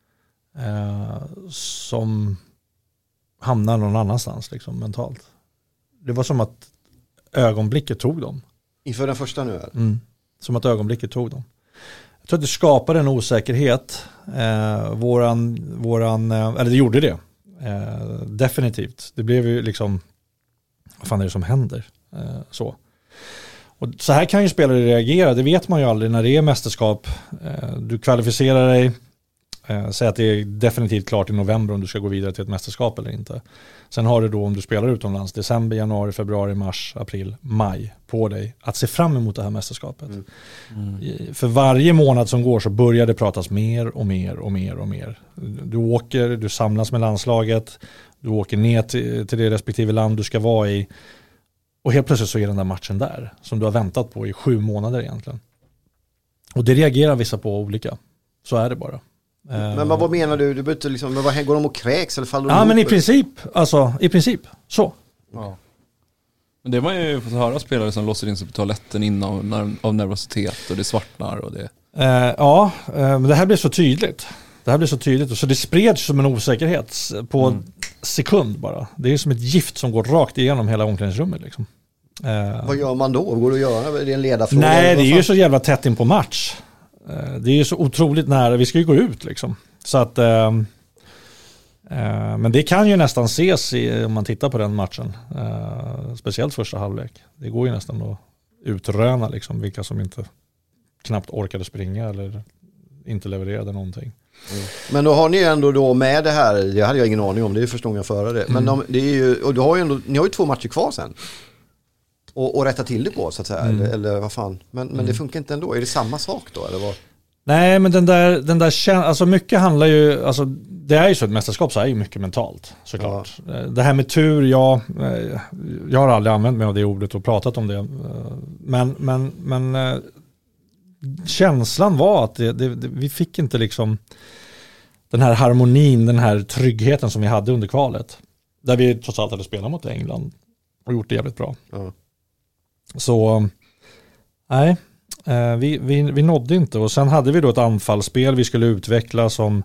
eh, som hamnar någon annanstans liksom mentalt. Det var som att ögonblicket tog dem. Inför den första nu? Är mm, som att ögonblicket tog dem. Jag tror att det skapade en osäkerhet. Eh, våran, våran, eller det gjorde det. Eh, definitivt. Det blev ju liksom, vad fan är det som händer? Eh, så. Och så här kan ju spelare reagera, det vet man ju aldrig när det är mästerskap. Eh, du kvalificerar dig, eh, säg att det är definitivt klart i november om du ska gå vidare till ett mästerskap eller inte. Sen har du då, om du spelar utomlands, december, januari, februari, mars, april, maj på dig att se fram emot det här mästerskapet. Mm. Mm. För varje månad som går så börjar det pratas mer och mer och mer och mer. Du åker, du samlas med landslaget, du åker ner till, till det respektive land du ska vara i. Och helt plötsligt så är den där matchen där som du har väntat på i sju månader egentligen. Och det reagerar vissa på olika. Så är det bara. Men vad, vad menar du? Du behöver liksom, men vad, går de och kräks eller faller de Ja, ihop? men i princip. Alltså, i princip. Så. Ja. Men det var ju fått höra spelare som låser in sig på toaletten innan av nervositet och det svartnar och det. Eh, ja, men det här blev så tydligt. Det här blev så tydligt. Så det spreds som en osäkerhet på mm. sekund bara. Det är som ett gift som går rakt igenom hela omklädningsrummet liksom. Eh, vad gör man då? Går det att göra? Är det en ledarfråga? Nej, det är ju så jävla tätt in på match. Eh, det är ju så otroligt nära. Vi ska ju gå ut liksom. Så att eh, eh, men det kan ju nästan ses i, om man tittar på den matchen. Eh, speciellt första halvlek. Det går ju nästan att utröna liksom vilka som inte knappt orkade springa eller inte levererade någonting. Mm. Men då har ni ändå då med det här, det hade jag ingen aning om, det förstod jag före det. Men mm. de, det är ju, och du har ju ändå, ni har ju två matcher kvar sen. Och, och rätta till det på så att säga, mm. eller, eller vad fan. Men, men mm. det funkar inte ändå, är det samma sak då eller vad? Nej, men den där, den där alltså mycket handlar ju, alltså det är ju så ett mästerskap så är ju mycket mentalt såklart. Ja. Det här med tur, ja, jag har aldrig använt mig av det ordet och pratat om det. Men, men, men känslan var att det, det, det, vi fick inte liksom den här harmonin, den här tryggheten som vi hade under kvalet. Där vi trots allt hade spelat mot England och gjort det jävligt bra. Ja. Så nej, vi, vi, vi nådde inte. Och sen hade vi då ett anfallsspel vi skulle utveckla som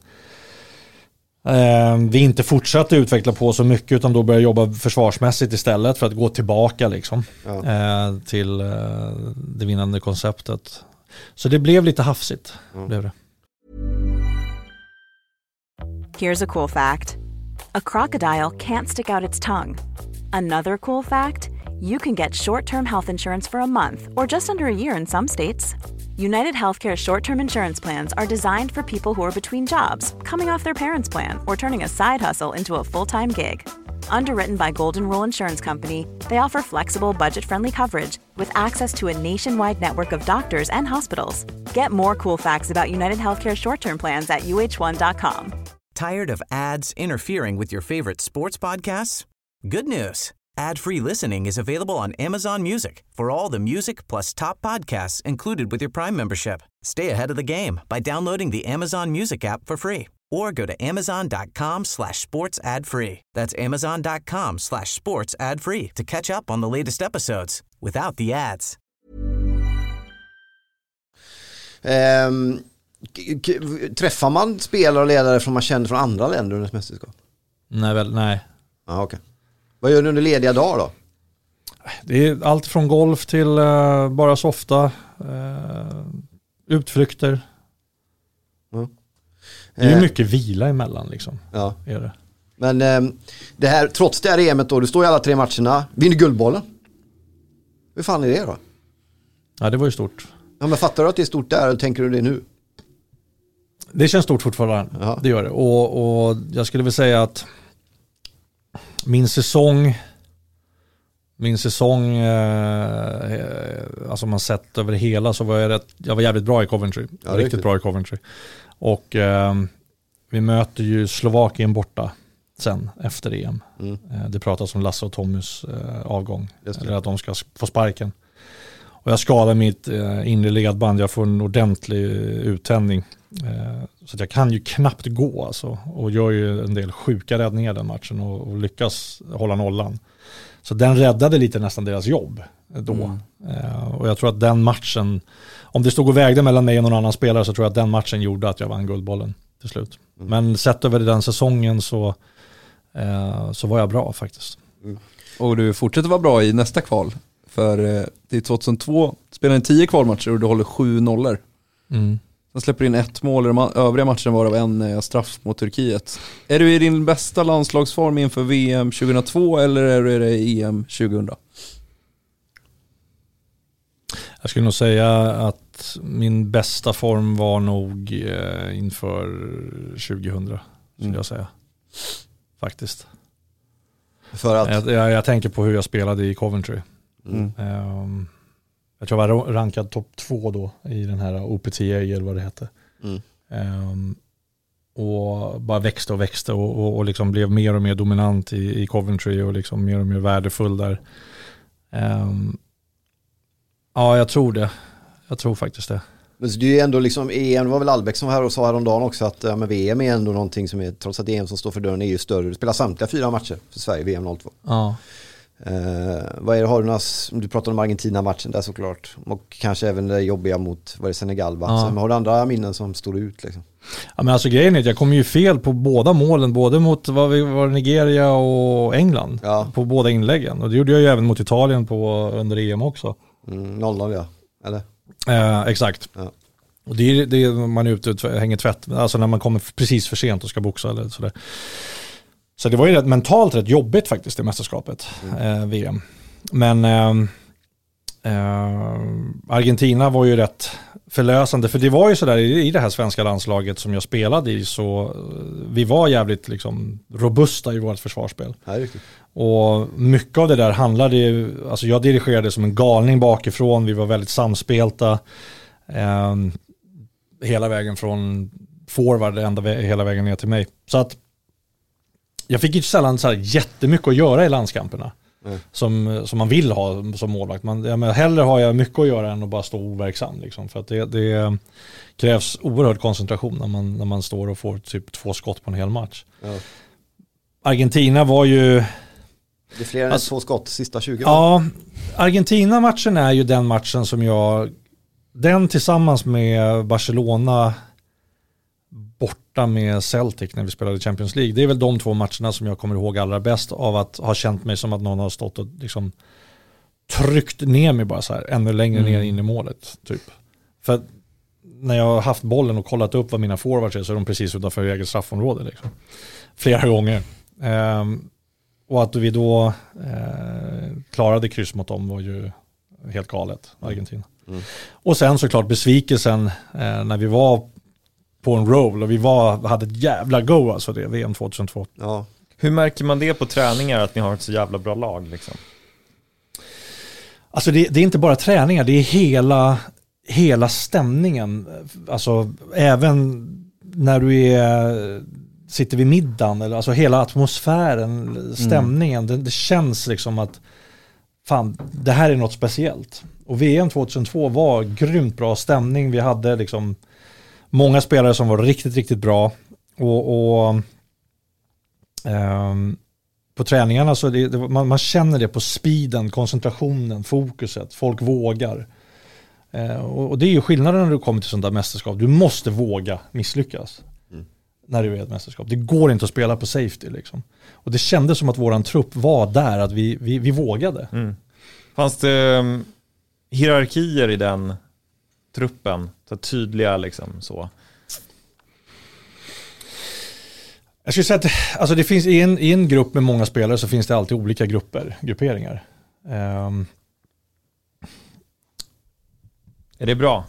eh, vi inte fortsatte utveckla på så mycket utan då började jobba försvarsmässigt istället för att gå tillbaka liksom, ja. eh, till eh, det vinnande konceptet. Så det blev lite hafsigt. Mm. Blev det. Here's a cool fact. a crocodile can't stick out its tongue. Another cool fact, you can get short-term health insurance for a month or just under a year in some states. United Healthcare short-term insurance plans are designed for people who are between jobs, coming off their parents' plan, or turning a side hustle into a full-time gig. Underwritten by Golden Rule Insurance Company, they offer flexible, budget-friendly coverage with access to a nationwide network of doctors and hospitals. Get more cool facts about United Healthcare short-term plans at U H one dot com. Tired of ads interfering with your favorite sports podcasts? Good news. Ad-free listening is available on Amazon Music for all the music plus top podcasts included with your Prime membership. Stay ahead of the game by downloading the Amazon Music app for free or go to amazon.com slash sports ad free. That's amazon.com slash sports ad free to catch up on the latest episodes without the ads. Um, k- k- träffar man spelare och ledare som man känner från andra länder under ett mästerskap? Nej, väl, nej. Ja, okej. Vad gör du under lediga dagar då? Det är allt från golf till uh, bara softa, uh, utflykter. Mm. Det är ju Eh, mycket vila emellan liksom. Ja. Är det. Men eh, det här, trots det här E M:et då, du står i alla tre matcherna, vinner guldbollen. Hur fan är det då? Ja, det var ju stort. Ja, men fattar du att det är stort där, eller tänker du det nu? Det känns stort fortfarande, Ja. det gör det. Och, och jag skulle väl säga att min säsong, min säsong, eh, alltså man sett över hela så var jag rätt, jag var jävligt bra i Coventry. Ja, riktigt riktigt. bra i Coventry. Och eh, vi möter ju Slovakien borta sen efter E M. Mm. Eh, det pratas om Lasse och Tommys eh, avgång. Just det. Eller att de ska få sparken. Och jag skadar mitt eh, inre ledband. Jag får en ordentlig uttändning. Eh, så att jag kan ju knappt gå alltså. Och gör ju en del sjuka räddningar den matchen. Och, och lyckas hålla nollan. Så den räddade lite nästan deras jobb då. Mm. Eh, och jag tror att den matchen, om det stod och vägde mellan mig och någon annan spelare, så tror jag att den matchen gjorde att jag vann guldbollen till slut. Mm. Men sett över den säsongen så, eh, så var jag bra faktiskt. Och du fortsätter vara bra i nästa kval. För eh, det är tjugohundratvå, spelar en tio kvalmatcher och du håller sju nollor. Mm. Sen släpper du in ett mål och de övriga matcherna var av en eh, straff mot Turkiet. Är du i din bästa landslagsform inför V M tjugohundratvå eller är du i det E M tjugohundra? Jag skulle nog säga att min bästa form var nog eh, inför tjugohundra, skulle Mm. jag säga. Faktiskt. För att... Jag, jag, jag tänker på hur jag spelade i Coventry. Mm. Um, jag tror jag var rankad topp två då i den här O P T A eller vad det hette. Mm. Um, och bara växte och växte och, och, och liksom blev mer och mer dominant i, i Coventry och liksom mer och mer värdefull där. Um, ja, jag tror det. Jag tror faktiskt det. Men så det är ju ändå liksom E M, det var väl Albeck som var här och sa häromdagen också att ja, men V M är ändå någonting som är, trots att E M som står för dörren är ju större. Du spelar samtliga fyra matcher för Sverige, V M noll två. Ja. Eh, vad är det, har du några, du pratade om Argentina-matchen där såklart. Och kanske även det jobbiga mot, vad är det, Senegal va? Ja. Så, har du andra minnen som står ut liksom? Ja, men alltså grejen är att jag kom ju fel på båda målen, både mot vad vi var Nigeria och England, Ja. på båda inläggen. Och det gjorde jag ju även mot Italien på, under E M också. Mm, noll noll ja, eller? Eh, exakt. Ja. Och det är det är man är ute och hänger tvätt, alltså när man kommer precis för sent och ska boxa eller sådär. Så det var ju rätt, mentalt rätt jobbigt faktiskt i mästerskapet, mm. eh, V M. Men eh, eh, Argentina var ju rätt förlösande, för det var ju sådär i, i det här svenska landslaget som jag spelade i, så vi var jävligt liksom robusta i vårt försvarsspel. Ja, riktigt. Och mycket av det där handlade ju, alltså jag dirigerade som en galning bakifrån, vi var väldigt samspelta eh, hela vägen från forward ända vä- hela vägen ner till mig. Så att jag fick ju sällan så här jättemycket att göra i landskamperna. Mm. Som, som man vill ha som målvakt. Man, ja, men hellre har jag mycket att göra än att bara stå overksam. Liksom, för att det, det krävs oerhörd koncentration när man, när man står och får typ två skott på en hel match. Ja. Argentina var ju... Det är fler än alltså, två skott sista tjugo. Ja, Argentina-matchen är ju den matchen som jag... Den tillsammans med Barcelona borta med Celtic när vi spelade Champions League. Det är väl de två matcherna som jag kommer ihåg allra bäst av att ha känt mig som att någon har stått och liksom tryckt ner mig bara så här ännu längre mm. ner in i målet typ. För när jag har haft bollen och kollat upp vad mina forwards är så är de precis utanför eget straffområde liksom. Flera gånger. Ehm, och att vi då eh, klarade kryss mot dem var ju helt galet, Argentina. Mm. Och sen såklart besvikelsen eh, när vi var på en roll och vi var, hade ett jävla go alltså det V M tjugohundratvå. Ja. Hur märker man det på träningar att ni har ett så jävla bra lag liksom? Alltså det, det är inte bara träningar, det är hela, hela stämningen. Alltså även när du är, sitter vid middagen, eller, alltså hela atmosfären, stämningen, mm. det, det känns liksom att fan, det här är något speciellt. Och V M tjugohundratvå var grymt bra stämning. Vi hade liksom många spelare som var riktigt, riktigt bra. Och, och um, på träningarna så det, det, man, man känner det på speeden, koncentrationen, fokuset. Folk vågar. Uh, och, och det är ju skillnaden när du kommer till sånt där mästerskap. Du måste våga misslyckas mm. när du är ett mästerskap. Det går inte att spela på safety liksom. Och det kändes som att våran trupp var där, att vi, vi, vi vågade. Mm. Fanns det um, hierarkier i den truppen? Så tydliga liksom så? Jag skulle säga att alltså det finns i en, i en grupp med många spelare så finns det alltid olika grupper, grupperingar. Um. Är det bra?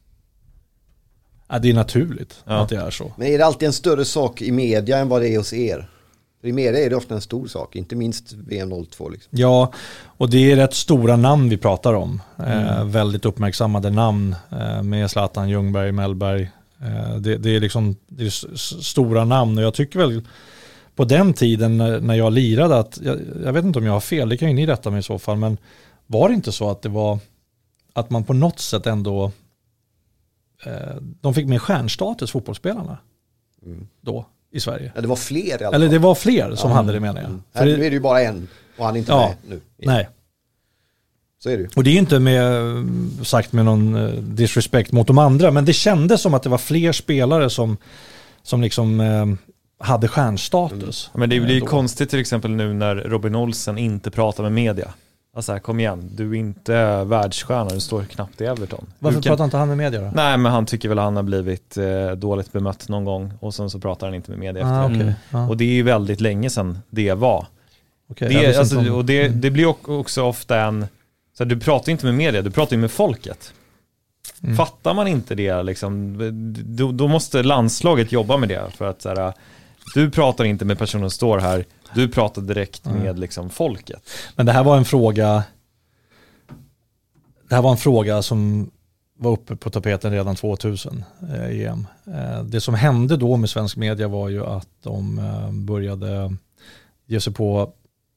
Ja, det är naturligt ja. att det är så. Men är det alltid en större sak i media än vad det är hos er? För i media är det ofta en stor sak, inte minst V M noll två. Liksom. Ja, och det är rätt stora namn vi pratar om. Mm. Eh, väldigt uppmärksammade namn eh, med Zlatan, Ljungberg, Mellberg. Eh, det, det är liksom det är s- stora namn och jag tycker väl på den tiden när, när jag lirade att, jag, jag vet inte om jag har fel, det kan ju ni rätta mig i så fall, men var det inte så att det var att man på något sätt ändå eh, de fick mer stjärnstatus, fotbollsspelarna mm. då i Sverige? Ja, det var fler i alla fall. Eller det var fler som ja. hade det, menar jag. Mm. För nu är det ju bara en och han är inte ja, med nu. Nej. Så är det ju. Och det är inte med, sagt med någon disrespect mot de andra, men det kändes som att det var fler spelare som, som liksom eh, hade stjärnstatus. Mm. Men det blir ju då. konstigt till exempel nu när Robin Olsen inte pratar med media. Alltså här, kom igen, du är inte världsstjärna, du står knappt i Everton. Varför kan... pratar inte han med media då? Nej, men han tycker väl att han har blivit eh, dåligt bemött någon gång och sen så pratar han inte med media ah, efter okay. det. ah. Och det är ju väldigt länge sedan det var. Okay, det, alltså, om... och det, det blir också ofta en, så här, du pratar inte med media, du pratar ju med folket. Mm. Fattar man inte det liksom, då, då måste landslaget jobba med det för att så här, du pratar inte med personen som står här, du pratar direkt mm. med liksom folket. Men det här var en fråga det här var en fråga som var uppe på tapeten redan tvåtusen eh, E M. Eh, det som hände då med svensk media var ju att de eh, började ge sig på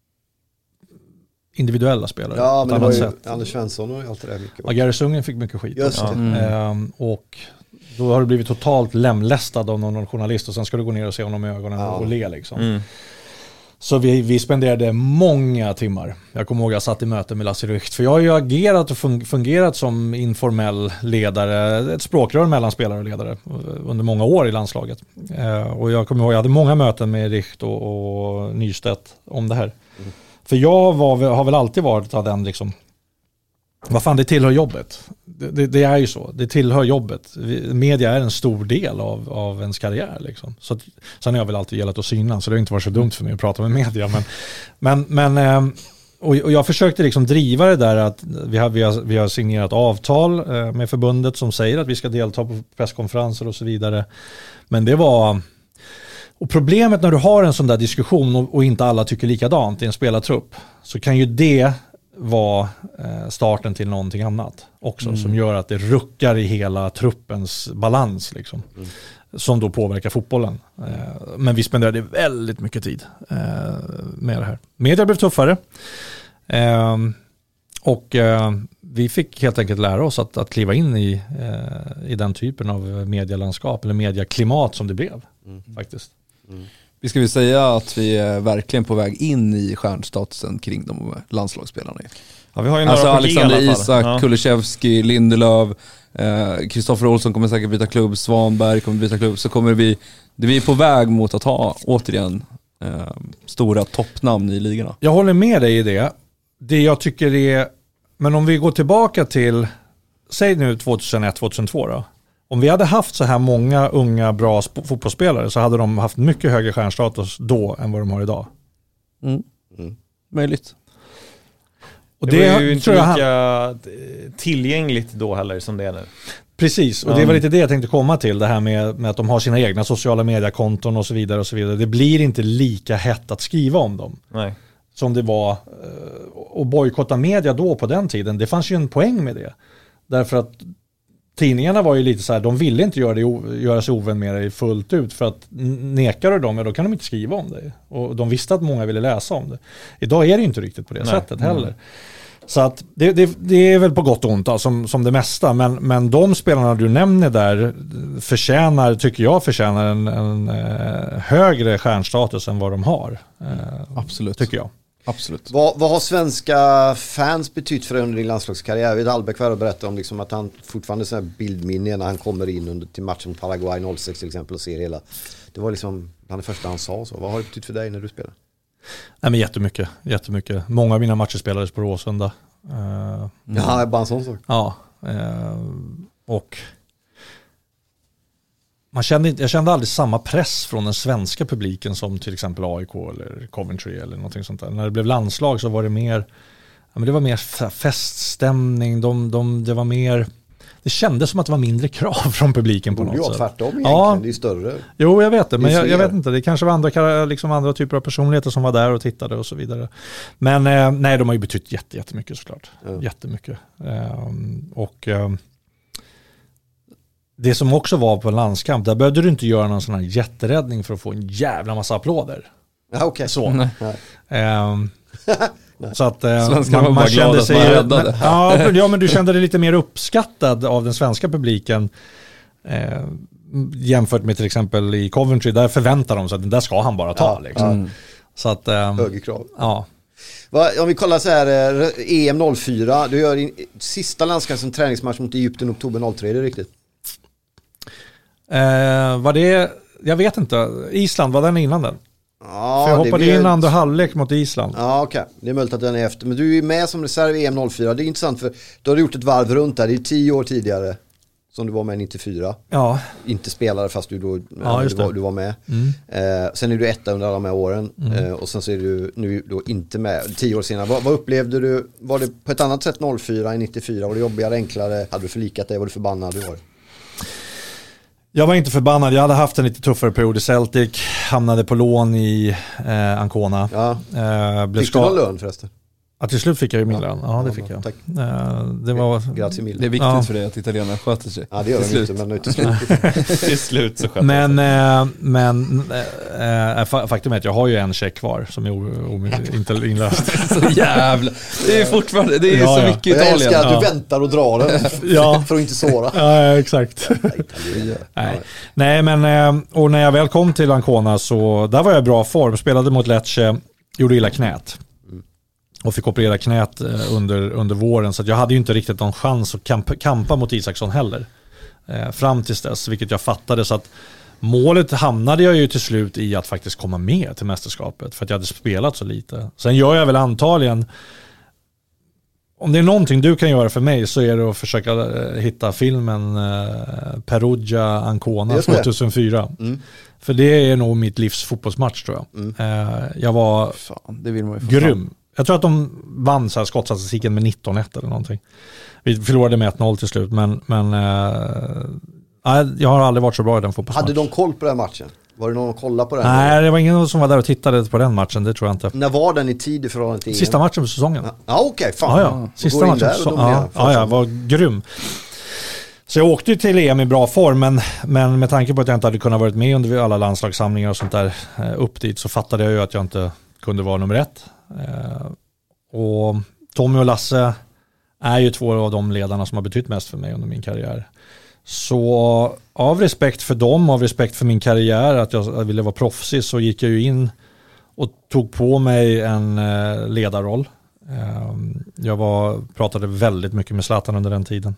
individuella spelare. Ja, men det var ju sätt. Anders Svensson och allt det där mycket. Ja, Gary Sungen fick mycket skit. Just det. Mm. Ehm, och då har det blivit totalt lämlästad av någon journalist och sen ska du gå ner och se honom i ögonen ja. och le liksom. Mm. Så vi, vi spenderade många timmar. Jag kommer ihåg att jag satt i möte med Lasse Rycht. För jag har ju agerat och fungerat som informell ledare, ett språkrör mellan spelare och ledare under många år i landslaget. Ehm, och jag kommer ihåg att jag hade många möten med Rycht och, och Nystedt om det här. Mm. För jag var, har väl alltid varit av den liksom, vad fan, det tillhör jobbet. Det, det, det är ju så, det tillhör jobbet. Media är en stor del av, av ens karriär liksom. Så att, sen har jag väl alltid gillat att synas, så det har inte varit så dumt för mig att prata med media. Men, men, men och, och jag försökte liksom driva det där att vi har, vi har, vi har signerat avtal med förbundet som säger att vi ska delta på presskonferenser och så vidare. Men det var... Och problemet när du har en sån där diskussion och, och inte alla tycker likadant i en spelartrupp, så kan ju det vara eh, starten till någonting annat också, mm. som gör att det ruckar i hela truppens balans liksom, mm. som då påverkar fotbollen. Eh, men vi spenderade väldigt mycket tid eh, med det här. Media blev tuffare eh, och eh, vi fick helt enkelt lära oss att, att kliva in i, eh, i den typen av medielandskap eller medieklimat som det blev mm. faktiskt. Mm. Vi ska väl säga att vi är verkligen på väg in i stjärnstatusen kring de landslagsspelarna. Ja, vi har ju några alltså på Alexander G, Isak, ja. Kulusevski, Lindelöf, Kristoffer eh, Olsson kommer säkert byta klubb, Svanberg kommer byta klubb, så kommer vi, det vi är på väg mot att ha återigen eh, stora toppnamn i ligorna. Jag håller med dig i det. Det jag tycker är, men om vi går tillbaka till, säg nu tjugohundraett tjugohundratvå då, Om vi hade haft så här många unga bra sp- fotbollsspelare så hade de haft mycket högre stjärnstatus då än vad de har idag. Mm. Mm. Möjligt. Och det, det var ju inte lika han... tillgängligt då heller som det är nu. Precis, och mm. det var lite det jag tänkte komma till, det här med, med att de har sina egna sociala mediekonton och så vidare och så vidare. Det blir inte lika hett att skriva om dem. Nej. Som det var. Och bojkotta media då på den tiden, det fanns ju en poäng med det. Därför att tidningarna var ju lite så här, de ville inte göra, det, göra sig ovän med dig fullt ut, för att nekar du dem, ja, då kan de inte skriva om det. Och de visste att många ville läsa om det. Idag är det ju inte riktigt på det Nej. sättet heller. Mm. Så att det, det, det är väl på gott och ont då, som, som det mesta. Men, men de spelarna du nämner där förtjänar, tycker jag, förtjänar en, en eh, högre stjärnstatus än vad de har. Eh, Absolut. Tycker jag. Absolut. Vad, vad har svenska fans betytt för dig under din landslagskarriär? Vid Albeck var berätta om liksom att han fortfarande sån här bildminne när han kommer in under, till matchen mot Paraguay noll sex till exempel och ser hela. Det var liksom bland det första han sa. Så. Vad har det betytt för dig när du spelar? Nej, men jättemycket, jättemycket. Många av mina matcher spelades på Råsunda. Uh, ja, bara en sån sak. Ja, uh, och man kände, jag kände aldrig samma press från den svenska publiken som till exempel A I K eller Coventry eller någonting sånt där. När det blev landslag så var det mer, ja, men det var mer feststämning, de, de, det var mer, det kändes som att det var mindre krav från publiken på något sätt. Ja, tvärtom egentligen, ja. Det är större. Jo, jag vet det, men jag, jag vet inte. Det kanske var andra, liksom andra typer av personligheter som var där och tittade och så vidare. Men eh, nej, de har ju betytt jätte, jättemycket såklart. Mm. Jättemycket. Eh, och eh, det som också var på en landskamp, där behövde du inte göra någon sån här jätteräddning för att få en jävla massa applåder. Ja, okej. Så. Nej. Eh, Så att eh, man, man, man kände sig räddade. ja, ja, men du kände dig lite mer uppskattad av den svenska publiken eh, jämfört med till exempel i Coventry, där förväntar de sig att den där ska han bara ta. Ja, liksom. mm. Så att eh, högre krav. Ja. Va, om vi kollar så här, E M noll fyra, du gör din sista landskamp som träningsmatch mot Egypten oktober noll tre, är det riktigt? Eh, var det, jag vet inte, Island, var den innan den? Ja, för jag hoppade blir... in andra halvlek mot Island. Ja, okej. Okay. Det är möjligt att den är efter. Men du är med som reserv i E M noll fyra. Det är intressant för du har gjort ett varv runt där. Det är tio år tidigare som du var med nittiofyra. Ja. Inte spelare fast du, då, ja, du, var, du var med. Mm. Eh, sen är du etta under alla de här åren. Mm. Eh, och sen så är du nu då inte med. Tio år senare. Vad, vad upplevde du? Var det på ett annat sätt noll fyra i nittiofyra? Var det jobbigare, enklare? Hade du förlikat dig? Var du förbannad? Du var det? Jag var inte förbannad. Jag hade haft en lite tuffare period i Celtic. Hamnade på lån i eh, Ancona. Ja. Eh, blev fick du någon lön förresten? Ja, till slut fick jag ju min ja. lön. Ja, det ja, fick jag. Tack. Eh, det, var... Grazie mille. Det är viktigt ja. för dig att italienarna sköter sig. Ja, det gör de inte, men till slut. till slut så sköter men, eh, men eh, faktum är att jag har ju en check kvar som är o- o- inte inlöst. Så jävla. Det är fortfarande, det är ja, så ja. mycket Italien. Jag älskar att du ja. väntar och drar den ja. för att inte såra. Ja, exakt. Nej. Nej, men och när jag väl kom till Ancona så där var jag i bra form. Spelade mot Lecce, gjorde illa knät. Och fick operera knät under, under våren. Så att jag hade ju inte riktigt någon chans att kamp, kampa mot Isaksson heller. Eh, fram tills dess, vilket jag fattade. Så att målet hamnade jag ju till slut i att faktiskt komma med till mästerskapet. För att jag hade spelat så lite. Sen gör jag väl antagligen... Om det är någonting du kan göra för mig så är det att försöka hitta filmen eh, Perugia Ancona tjugohundrafyra. Mm. För det är nog mitt livs fotbollsmatch, tror jag. Mm. Eh, jag var Fan, det vill man ju grym. Fan. Jag tror att de vann så här skottstatistiken med nitton ett eller någonting. Vi förlorade med ett noll till slut, men, men eh, jag har aldrig varit så bra i den fotbollsmatchen. Hade de koll på den matchen? Var det någon att kolla på den? Nej, det var ingen som var där och tittade på den matchen, det tror jag inte. När var den i tid i förhållande till Sista matchen på säsongen. Ja, ja okej, okay, fan. Ja, ja. Sista matchen på säsongen. Ja, ja, jag var grym. Så jag åkte ju till E M i bra form, men, men med tanke på att jag inte hade kunnat varit med under alla landslagssamlingar och sånt där upp dit, så fattade jag ju att jag inte kunde vara nummer ett. Och Tommy och Lasse är ju två av de ledarna som har betytt mest för mig under min karriär. Så av respekt för dem, av respekt för min karriär, att jag ville vara proffsig, så gick jag ju in och tog på mig en ledarroll. Jag var, pratade väldigt mycket med Zlatan under den tiden.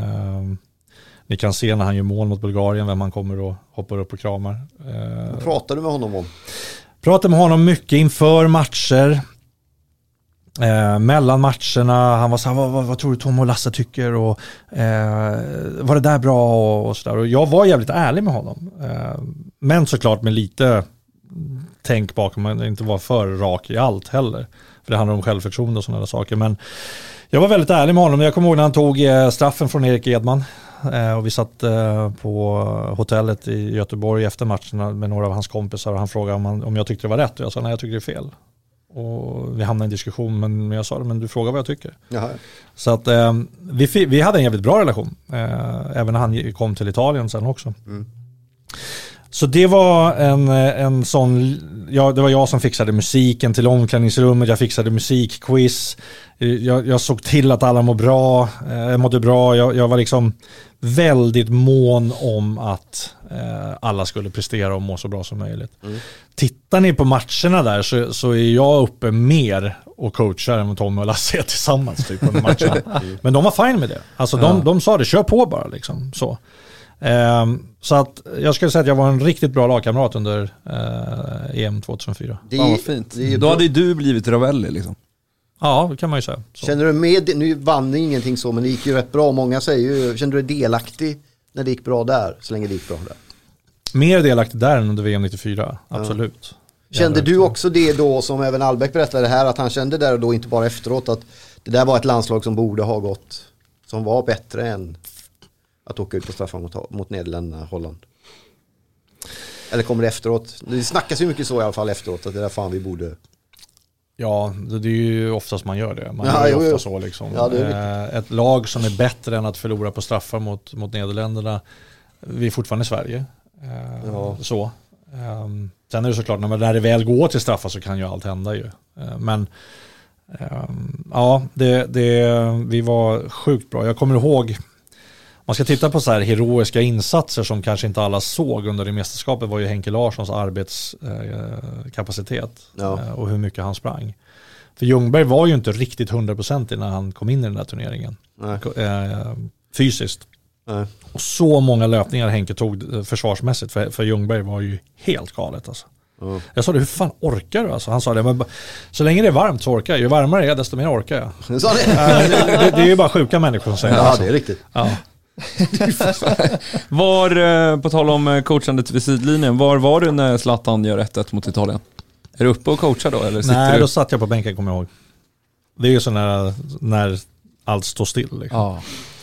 Ni kan se när han gör mål mot Bulgarien vem han kommer och hoppar upp och kramar. Vad pratade du med honom om? Pratade med honom mycket inför matcher. Eh, mellan matcherna, han var så här, vad, vad, vad tror du Tom och Lasse tycker och eh, var det där bra och, och sådär. Och jag var jävligt ärlig med honom. Eh, men såklart med lite tänk bakom, man inte var för rak i allt heller. För det handlar om självförtroende och sådana saker. Men jag var väldigt ärlig med honom. Jag kommer ihåg när han tog eh, straffen från Erik Edman. Eh, och vi satt eh, på hotellet i Göteborg efter matcherna med några av hans kompisar och han frågade om, han, om jag tyckte det var rätt. Och jag sa nej, jag tycker det är fel. Och vi hamnade i en diskussion, men jag sa det, men du frågar vad jag tycker. Jaha. Så att eh, vi, vi hade en jävligt bra relation. Eh, även när han kom till Italien sen också. Mm. Så det var en, en sån, ja, det var jag som fixade musiken till omklädningsrummet, jag fixade musikquiz, jag, jag såg till att alla mådde bra, eh, mådde bra. Jag, jag var liksom väldigt mån om att eh, alla skulle prestera och må så bra som möjligt. Mm. Tittar ni på matcherna där så, så är jag uppe mer och coachar än Tommy och Lasse tillsammans typ, på matcherna. Mm. Men de var fine med det. Alltså de, ja. de sa det, kör på bara liksom så. Um, så att jag skulle säga att jag var en riktigt bra lagkamrat under uh, E M tjugohundrafyra. Det var fint. Det Då hade ju du blivit Ravelli liksom. Ja, det kan man ju säga. Så. Känner du med, nu vann ni ingenting så, men det gick ju rätt bra. Många säger ju, kände du dig delaktig när det gick bra där, så länge det gick bra där? Mer delaktig där än under V M nittiofyra, absolut. Ja. Kände du också det då, som även Albeck berättade här, att han kände där och då, inte bara efteråt, att det där var ett landslag som borde ha gått, som var bättre än att åka ut på straffar mot, mot Nederländerna, Holland? Eller kommer det efteråt? Det snackas ju mycket så i alla fall efteråt, att det där fan vi borde... Ja, det, det är ju oftast man gör det. Man ja, gör jo, ofta jo. så liksom. Ja, det är Ett lag som är bättre än att förlora på straffar mot, mot Nederländerna, vi är fortfarande i Sverige. Ja. Så. Sen är det såklart, när det väl går till straffar så kan ju allt hända ju. Men ja, det, det, vi var sjukt bra. Jag kommer ihåg, man ska titta på så här heroiska insatser som kanske inte alla såg under det mästerskapet, var ju Henke Larssons arbetskapacitet ja. och hur mycket han sprang. För Ljungberg var ju inte riktigt hundraprocentig när han kom in i den här turneringen. Nej. Fysiskt. Nej. Och så många löpningar Henke tog försvarsmässigt, för, för Ljungberg var ju helt galet alltså. Mm. Jag sa det, hur fan orkar du? Alltså, han sa det, men så länge det är varmt så orkar jag. Ju varmare det är, desto mer orkar jag. Det, det. det, det är ju bara sjuka människor som säger ja, det. Alltså. Det är riktigt. Ja. Var, på tal om coachandet vid sidlinjen, var var du när Zlatan gör ett ett mot Italien? Är du uppe och coachar då? Eller sitter Nej, du? Då satt jag på bänken, kommer jag ihåg. Det är ju så när, när allt står still. Liksom. Ja.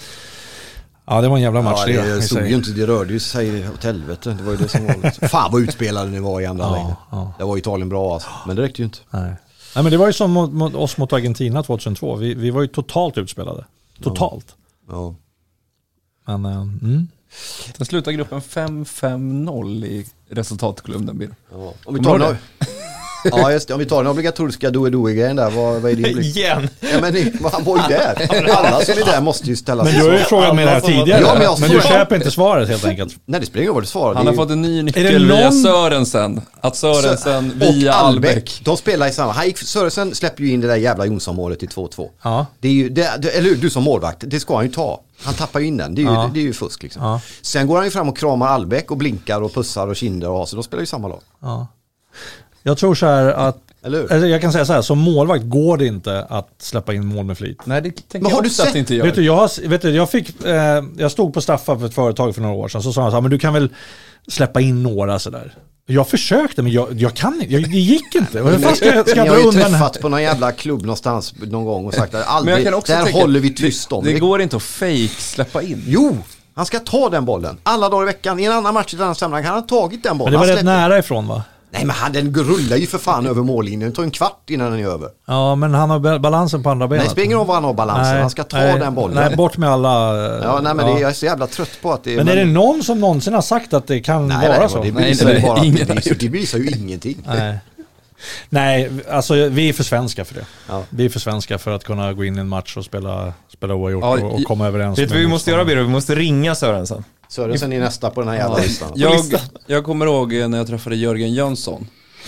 Ja, det var en jävla match. Ja, det, det, såg ju inte, det rörde ju sig åt helvete. Det var ju det som var. Fan vad utspelade ni var i andra ja, längden. Ja. Det var Italien bra alltså. Men det räckte ju inte. Nej. Nej, men det var ju som mot, mot oss mot Argentina tjugohundratvå. Vi, vi var ju totalt utspelade. Totalt. Ja. ja. Men, uh, mm. Sen slutar gruppen fem fem noll i resultatkolumnen. Ja. Om vi tar det. Ja, just det. Om vi tar den obligatoriska do-do-grejen där, vad, vad är det? Igen? Ja, men han var ju där. Alla som är där måste ju ställa sig. Men du har ju frågat mig det här tidigare. Ja, men, men du köper inte svaret helt enkelt. Nej, det spelar ingen roll, det svarar. Han har ju... fått en ny nyckel via någon... Sörensen. Att Sörensen Så... via Albeck. Albeck. De spelar i samma. Han gick... Sörensen släpper ju in det där jävla Jonsson-målet till två två. Ja. Det är ju, det, det, eller du som målvakt, det ska han ju ta. Han tappar ju in den. Det är ju, ja. det, det är ju fusk liksom. Ja. Sen går han ju fram och kramar Albeck och blinkar och pussar och kinder och har, så de spelar ju samma lag. Ja. Jag tror så här att, eller jag kan säga så här, som målvakt går det inte att släppa in mål med flit. Nej, det tänker men jag har du sett? Att det inte gör. Vet du, jag, har, vet du, jag, fick, eh, jag stod på straffar för ett företag för några år sedan, så sa han så här, men du kan väl släppa in några sådär. Jag försökte, men jag, jag kan inte, jag, det gick inte. Jag ska, jag ska jag har ju träffat på någon jävla klubb någonstans någon gång och sagt att aldrig, där tänka, håller vi tyst om. Det, det går inte att fake släppa in. Jo, han ska ta den bollen. Alla dagar i veckan, i en annan match i den sammanhang, han har tagit den bollen. Men det var han rätt nära ifrån va? Nej, men han, den rullar ju för fan över mållinjen. Det tar en kvart innan den är över. Ja, men han har balansen på andra benet. Nej, det spelar ingen roll vad han har balansen. Nej, han ska ta nej, den bollen. Nej, bort med alla... Ja, nej, men ja. Det, jag är så jävla trött på att det... Men, men är det någon som någonsin har sagt att det kan nej, vara nej, så? Det bevisar nej, ju bara ingen det, bevisar, det bevisar ju ingenting. Nej. Nej, alltså vi är för svenska för det. Ja. Vi är för svenska för att kunna gå in i en match och spela, spela oavgjort ja, och, och komma överens. Vet du vad vi måste göra, Birro? Vi måste ringa Sörensen. Sörensen är nästa på den här jävla listan. Jag, jag kommer ihåg när jag träffade Jörgen Jönsson.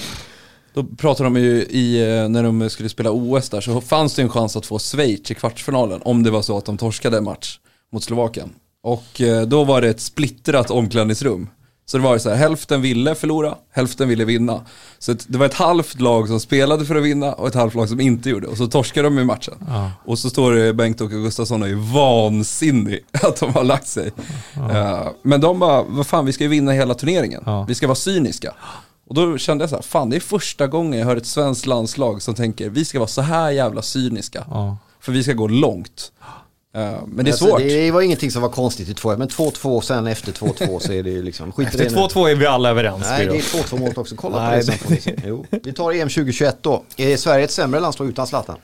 Då pratade de ju i, när de skulle spela O S där, så fanns det en chans att få Schweiz i kvartsfinalen om det var så att de torskade en match mot Slovakien. Och då var det ett splittrat omklädningsrum. Så det var så här, hälften ville förlora, hälften ville vinna. Så det var ett halvt lag som spelade för att vinna och ett halvt lag som inte gjorde. Och så torskade de i matchen. Ja. Och så står det Bengt-Åke Gustafsson och är vansinnig att de har lagt sig. Ja. Uh, men de bara, vad fan, vi ska ju vinna hela turneringen. Ja. Vi ska vara cyniska. Och då kände jag så här, fan, det är första gången jag hör ett svenskt landslag som tänker, vi ska vara så här jävla cyniska. Ja. För vi ska gå långt. Uh, men det är alltså, svårt. Det var ingenting som var konstigt i två, men två två sen efter två två så är det liksom skit. Efter två två är vi alla överens. Nej, det är två två mål också. Kolla Nej, på det sen. Det... Jo. Vi tar E M tjugohundratjugoett då. Är Sverige ett sämre landslag utan Zlatan?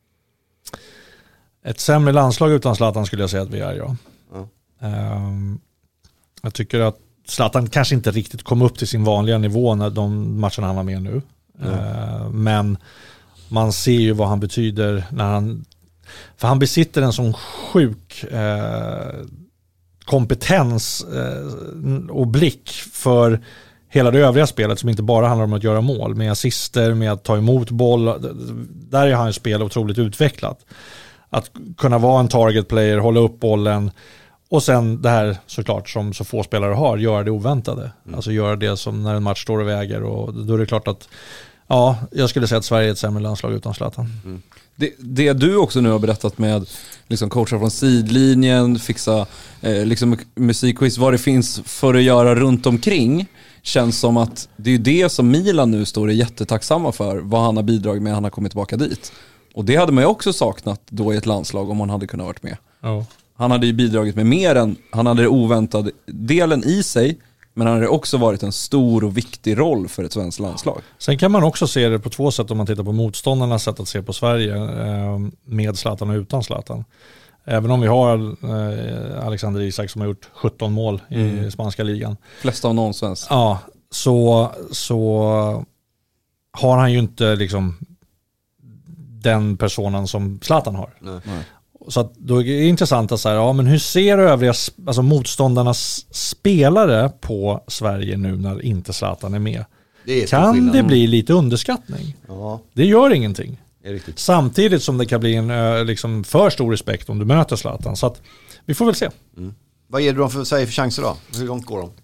Ett sämre landslag utan Zlatan skulle jag säga att vi är, ja. ja. Um, jag tycker att Zlatan kanske inte riktigt kom upp till sin vanliga nivå när de matcherna han var med nu. Mm. Uh, men man ser ju vad han betyder när han... För han besitter en sån sjuk eh, kompetens eh, och blick för hela det övriga spelet som inte bara handlar om att göra mål. Med assister, med att ta emot boll. Där är han spel otroligt utvecklat. Att kunna vara en target player, hålla upp bollen och sen det här såklart som så få spelare har, göra det oväntade. Mm. Alltså göra det som när en match står och väger och då är det klart att ja, jag skulle säga att Sverige är ett sämre landslag utan Zlatan. Mm. Det, det du också nu har berättat med liksom coacher från sidlinjen, fixa eh, liksom musikquiz, vad det finns för att göra runt omkring, känns som att det är det som Milan nu står är jättetacksamma för, vad han har bidragit med, han har kommit tillbaka dit. Och det hade man ju också saknat då i ett landslag om han hade kunnat varit med. Oh. Han hade ju bidragit med mer än, han hade det oväntade delen i sig, men han har också varit en stor och viktig roll för ett svenskt landslag. Sen kan man också se det på två sätt om man tittar på motståndarnas sätt att se på Sverige med Zlatan och utan Zlatan. Även om vi har Alexander Isak som har gjort sjutton mål i mm. spanska ligan. Flesta av någon svensk. Ja, så, så har han ju inte liksom den personen som Zlatan har. Nej. Nej. Så att då är det intressant att säga, ja, men hur ser övriga alltså motståndarnas spelare på Sverige nu när inte Zlatan är med? Det är kan det bli lite underskattning? Ja. Det gör ingenting. Det är riktigt. Samtidigt som det kan bli en liksom, för stor respekt om du möter Zlatan. Så att vi får väl se. Mm. Vad ger du dem för, säger för chanser då? Hur långt går de?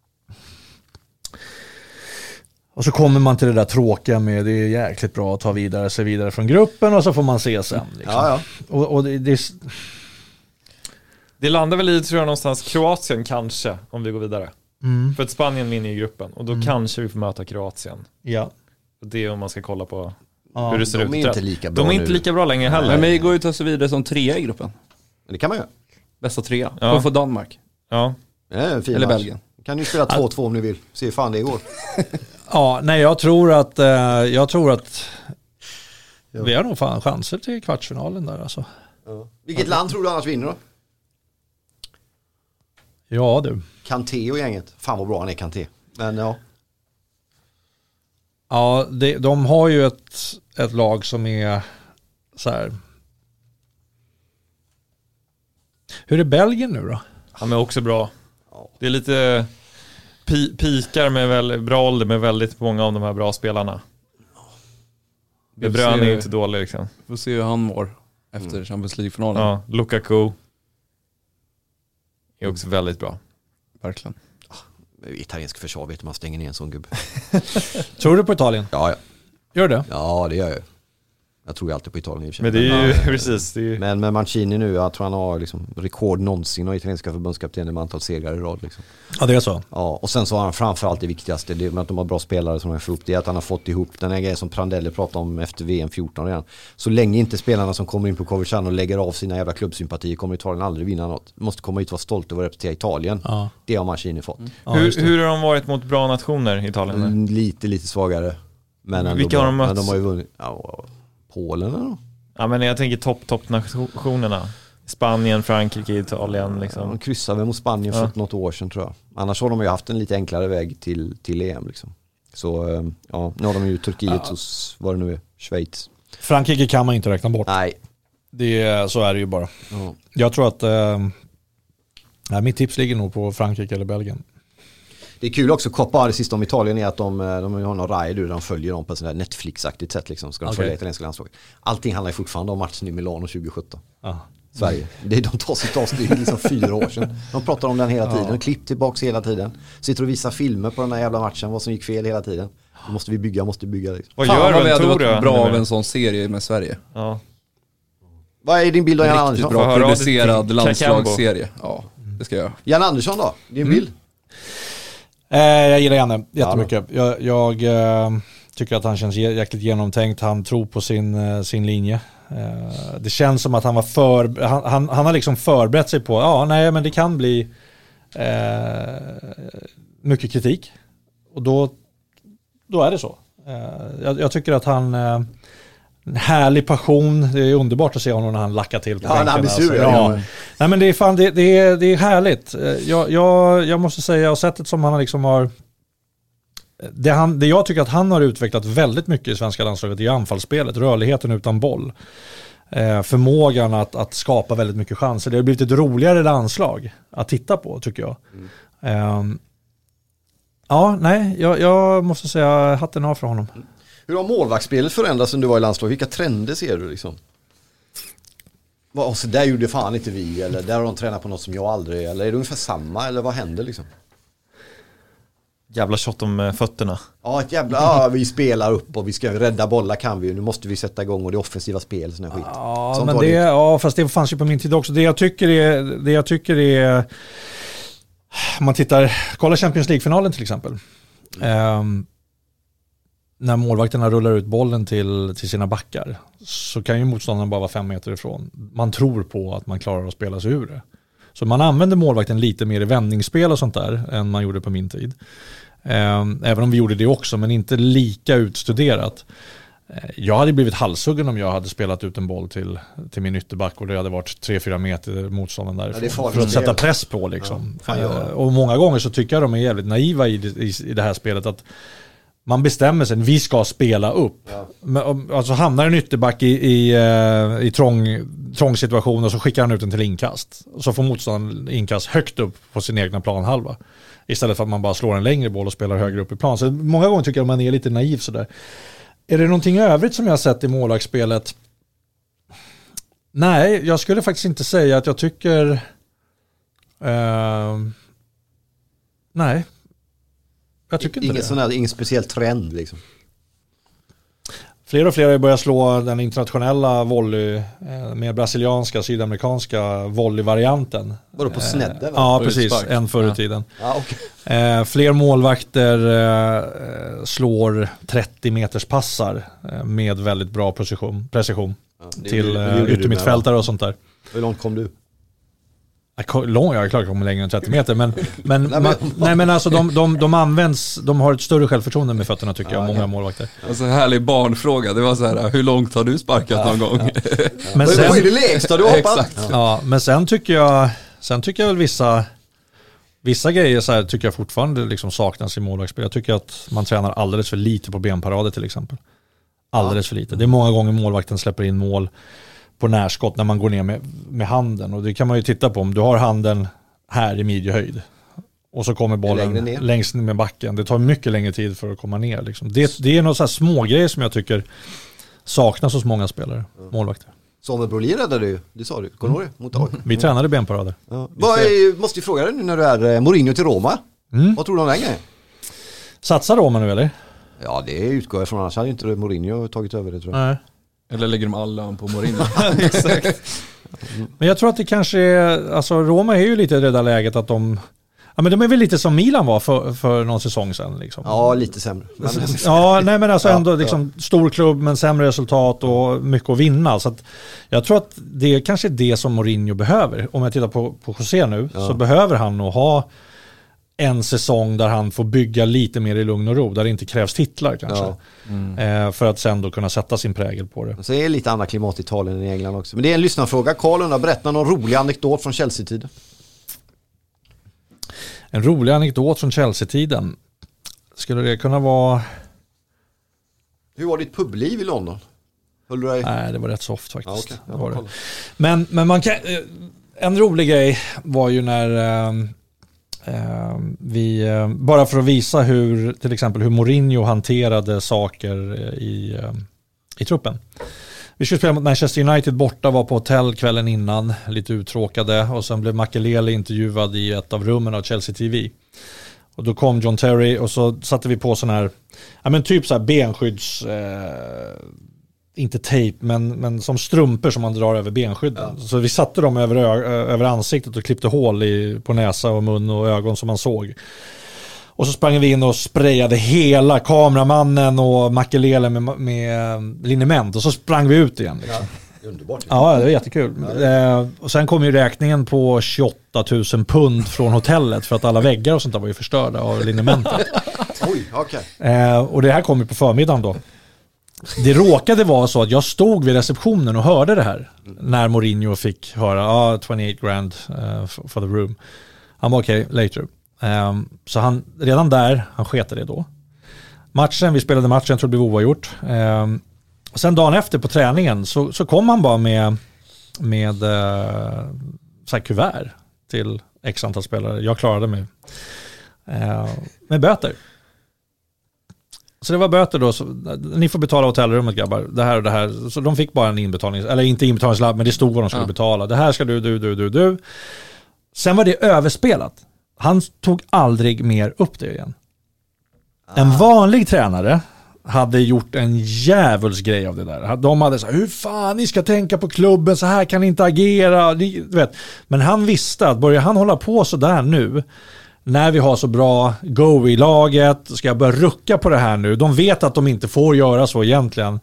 Och så kommer man till det där tråkiga med det är jäkligt bra att ta vidare sig vidare från gruppen och så får man se sen. Liksom. Ja, ja. Och, och det, det, det landar väl i, tror jag, någonstans Kroatien kanske, om vi går vidare. Mm. För att Spanien vinner i gruppen och då mm. kanske vi får möta Kroatien. Ja. Och det är om man ska kolla på ja, hur det ser de ut. Är inte lika bra de är nu. inte lika bra längre heller. Men vi går ut och så vidare som trea i gruppen. Men det kan man göra. Bästa trea. Ja. Och få Danmark. Ja. Ja, en fin eller match. Belgien. Kan ju spela två två om ni vill. Se hur fan det går. Ja, nej, jag tror att eh, jag tror att ja. vi har nog fan chanser till kvartsfinalen där alltså. Ja. Vilket ja. land tror du annars vinner då? Ja, du. Kanté och gänget. Fan vad bra han är, Kanté. Men ja. Ja, det, de har ju ett, ett lag som är så här. Hur är Belgien nu då? Han är också bra. Det är lite pi- pikar med väldigt bra ålder med väldigt många av de här bra spelarna. De Bruyne är ju inte dålig liksom. Får se hur han mår efter mm. Champions League-finalen. Ja, Lukaku är också väldigt bra. Verkligen. Italiensk försvar vet man stänger ner en sån gubbe. Tror du på Italien? Ja, ja. Gör det? Ja, det gör jag. Jag tror alltid på Italien i och för sig. Men det är ju precis. Det är ju... Men med Mancini nu, jag tror han har liksom rekord någonsin och italienska förbundskapten med antal segrar i rad. Liksom. Ja, det är så. Ja, och sen så har han framförallt det viktigaste, det med att de har bra spelare som har fått upp, det är att han har fått ihop den här grejen som Prandelli pratade om efter V M fjorton redan. Så länge inte spelarna som kommer in på Coverciano och lägger av sina jävla klubbsympatier kommer Italien aldrig vinna något. Måste komma hit och vara stolt över att representera Italien. Ja. Det har Mancini fått. Mm. Ja, hur, hur har de varit mot bra nationer i Italien? Mm, lite, lite svagare. Men vilka har de mött? Men de har ju vunnit. Ja, Polen eller? Ja, men jag tänker topp topp nationerna. Spanien, Frankrike, Italien liksom. Ja, de kryssade väl mot Spanien för ja. något år sedan tror jag. Annars har de ju haft en lite enklare väg till, till E M liksom. Så ja, nu har de ju Turkiet ja. hos vad det nu är, Schweiz. Frankrike kan man inte räkna bort. Nej. Det, så är det ju bara. Ja. Jag tror att äh, mitt tips ligger nog på Frankrike eller Belgien. Det är kul också, Coppa det sista om Italien är att de, de har någon ride ur, de följer dem på ett sånt där Netflix-aktigt sätt liksom, ska de okay. följa italienska landslaget. Allting handlar ju fortfarande om matchen i Milano tjugo sjutton. Ah. Sverige. Det är de tar sitt avsteg liksom fyra år sedan. De pratar om den hela tiden. Ja. Klipp tillbaka hela tiden. Sitter och visar filmer på den här jävla matchen. Vad som gick fel hela tiden. Då måste vi bygga, måste bygga. Liksom. Vad gör Fan, du? hade varit bra av en sån serie med Sverige. Ja. Vad är din bild av Jan Riktigt Andersson? bra producerad landslagsserie. Ja, det ska jag göra. Jan Andersson då? Din mm. bild? Eh, jag gillar Janne jättemycket. Ja, jag, jag eh, tycker att han känns jäkligt genomtänkt. Han tror på sin, eh, sin linje. Eh, det känns som att han var för, han, han, han har liksom förberett sig på, ja nej men det kan bli eh, mycket kritik. Och då, då är det så. Eh, jag, jag tycker att han eh, en härlig passion. Det är underbart att se honom när han lackar till på ja, bänken. Han blir sur, alltså. Ja. Nej men det är fan, det, det, är, det är härligt. Jag, jag, jag måste säga, och sättet som han liksom har det, han, det jag tycker att han har utvecklat väldigt mycket i svenska landslaget är anfallsspelet, rörligheten utan boll. Eh, förmågan att, att skapa väldigt mycket chanser. Det har blivit ett roligare landslag att titta på tycker jag. Mm. Eh, ja, nej, jag, jag måste säga hatten av för honom. Hur har målvaktsspelet förändrats sen du var i landslag? Vilka trender ser du liksom? Vad, så där gjorde fan inte vi, eller där har de tränat på något som jag aldrig, eller är det ungefär samma, eller vad händer liksom? Jävla shot om fötterna. Ja, ett jävla, ja, vi spelar upp och vi ska rädda bollar kan vi ju. Nu måste vi sätta igång och det offensiva spel sån här skit. Ja, Sånt men det, det ja, fast det fanns ju på min tid också. Det jag tycker är, det jag tycker är om man tittar, kolla Champions League-finalen till exempel. Mm. Um, när målvakterna rullar ut bollen till, till sina backar så kan ju motståndaren bara vara fem meter ifrån. Man tror på att man klarar att spela sig ur det. Så man använder målvakten lite mer i vändningsspel och sånt där än man gjorde på min tid. Även om vi gjorde det också, men inte lika utstuderat. Jag hade blivit halshuggen om jag hade spelat ut en boll till, till min ytterback och det hade varit tre fyra meter motståndaren därifrån. Ja, för att sätta press på liksom. Ja, och många gånger så tycker jag de är jävligt naiva i, i, i det här spelet att man bestämmer sig, vi ska spela upp. Ja. Alltså hamnar en ytterback i, i, i trång, trång situation och så skickar han ut den till inkast. Och så får motståndaren inkast högt upp på sin egna planhalva. Istället för att man bara slår en längre boll och spelar högre upp i plan. Så många gånger tycker jag att man är lite naiv sådär. Är det någonting övrigt som jag har sett i målvaktsspelet? Nej, jag skulle faktiskt inte säga att jag tycker... Uh, nej. Jag tycker inte ingen, sån här, ingen speciell trend liksom. Fler och fler har börjat slå den internationella volley med brasilianska, sydamerikanska volleyvarianten. Var det på snedden? Eh, ja, precis. Än förr i tiden. Ja, okay. eh, fler målvakter eh, slår trettio meters passar eh, med väldigt bra precision, precision ja, till eh, yttermittfältare och sånt där. Hur långt kom du? Lång, jag är klart kommer längre än trettio meter men, men, nej, men, nej, men alltså de, de, de används, de har ett större självförtroende med fötterna tycker jag, ja, många ja. målvakter. Alltså härlig barnfråga, det var så här, hur långt har du sparkat ja, någon gång? Ja. Ja. Men sen, vad är det lägsta du hoppat? Exakt. Ja. Ja, men sen tycker jag sen tycker jag väl vissa vissa grejer så här, tycker jag fortfarande liksom saknas i målvaktsspel. Jag tycker att man tränar alldeles för lite på benparader till exempel. Alldeles ja. för lite. Det är många gånger målvakten släpper in mål på närskott när man går ner med, med handen. Och det kan man ju titta på. Om du har handen här i midjehöjd och så kommer bollen längst ner med backen. Det tar mycket längre tid för att komma ner. Liksom. Det, det är några så här små grejer som jag tycker saknas hos många spelare, mm. målvakter. Samuel Brolin räddade du, det sa du. Kommer du ihåg det? Mot A I K. Vi tränade benparader. Ja. Vad är, måste ju fråga dig nu när du är Mourinho till Roma. Mm. Vad tror du om den grejen? Satsar Roma nu eller? Ja, det utgår jag från. Annars hade inte Mourinho tagit över det tror jag. Nej. Eller lägger de alla på Mourinho? Exakt. Men jag tror att det kanske är, alltså Roma är ju lite i det där läget att de, ja men de är väl lite som Milan var för, för någon säsong sedan liksom. Ja, lite sämre. Men... ja, nej men alltså ja, ändå liksom ja. stor klubb men sämre resultat och mycket att vinna. Så att jag tror att det är kanske det som Mourinho behöver. Om jag tittar på, på José nu ja. så behöver han nog ha en säsong där han får bygga lite mer i lugn och ro, där det inte krävs titlar kanske. Ja. Mm. Eh, för att sen då kunna sätta sin prägel på det. Så är det lite andra klimat i Italien än i England också. Men det är en lyssnarfråga. Karl undrar, berätta någon rolig anekdot från Chelsea-tiden. En rolig anekdot från Chelsea-tiden. Skulle det kunna vara... Hur var ditt publiv i London? Höll du dig... Nej, det var rätt soft faktiskt. Ja, okay. det var det. Men, men man kan... En rolig grej var ju när... Um, Uh, vi, uh, bara för att visa hur till exempel hur Mourinho hanterade saker i, uh, i truppen. Vi skulle spela mot Manchester United borta, var på hotell kvällen innan, lite uttråkade, och sen blev Makelele intervjuad i ett av rummen av Chelsea T V. Och då kom John Terry och så satte vi på sån här, ja men typ så här benskydds, eh, inte tejp, men, men som strumpor som man drar över benskydden. Ja. Så vi satte dem över, över ansiktet och klippte hål i, på näsa och mun och ögon som man såg. Och så sprang vi in och sprayade hela kameramannen och Makelele med, med liniment, och så sprang vi ut igen. Liksom. Ja, underbart. Ja, det var jättekul. Ja, eh, och sen kom ju räkningen på tjugoåtta tusen pund från hotellet för att alla väggar och sånt där var ju förstörda av linimentet. Oj, okej. Okay. Eh, och det här kom ju på förmiddagen då. Det råkade vara så att jag stod vid receptionen och hörde det här när Mourinho fick höra ah, twenty-eight grand uh, for, for the room. Han var okej, okay, later. Um, så han, redan där, han sketade det då. Matchen, vi spelade matchen, jag tror det blev oavgjort. Um, sen dagen efter på träningen så, så kom han bara med, med uh, så här kuvert till x antal spelare. Jag klarade mig uh, med böter. Så det var böter då, så, ni får betala hotellrummet grabbar, det här och det här. Så de fick bara en inbetalning, eller inte inbetalningslapp, men det stod vad de skulle ja. betala. Det här ska du, du, du, du, du. Sen var det överspelat. Han tog aldrig mer upp det igen. Ah. En vanlig tränare hade gjort en djävuls grej av det där. De hade sagt, hur fan ni ska tänka på klubben, så här kan ni inte agera. Ni, du vet. Men han visste att börjar han hålla på så där nu, när vi har så bra go i laget, ska jag börja rucka på det här nu. De vet att de inte får göra så egentligen.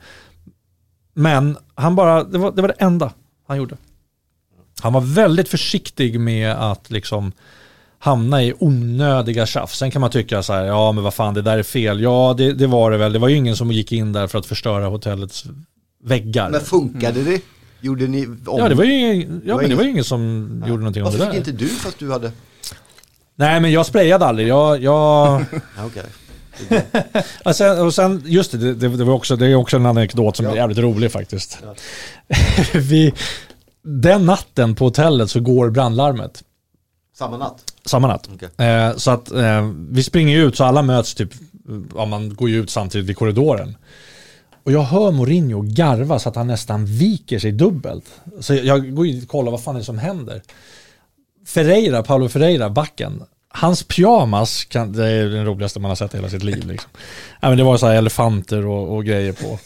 Men han bara, det var det, var det enda han gjorde. Han var väldigt försiktig med att liksom hamna i onödiga tjafs. Sen kan man tycka så här, ja men vad fan, det där är fel. Ja, det, det var det väl. Det var ju ingen som gick in där för att förstöra hotellets väggar. Men funkade det? Gjorde ni om? Ja, det var ju ingen, ja, det var men det var ju ingen som ja. gjorde någonting om det där. Varför fick inte du fast du hade... Nej, men jag sprayade aldrig. Jag... jag... Okej. och, sen, och sen, just det, det, det var också, det är också en anekdot som ja. är jävligt rolig faktiskt. Ja. Vi, den natten på hotellet så går brandlarmet. Samma natt? Samma natt. Okay. Eh, så att eh, vi springer ut så alla möts typ, ja, man går ju ut samtidigt vid korridoren. Och jag hör Mourinho garva så att han nästan viker sig dubbelt. Så jag går in och kollar vad fan är det som händer. Ferreira, Paulo Ferreira, backen. Hans pyjamas, kan, det är den roligaste man har sett i hela sitt liv. Liksom. Ja, men det var så här elefanter och, och grejer på.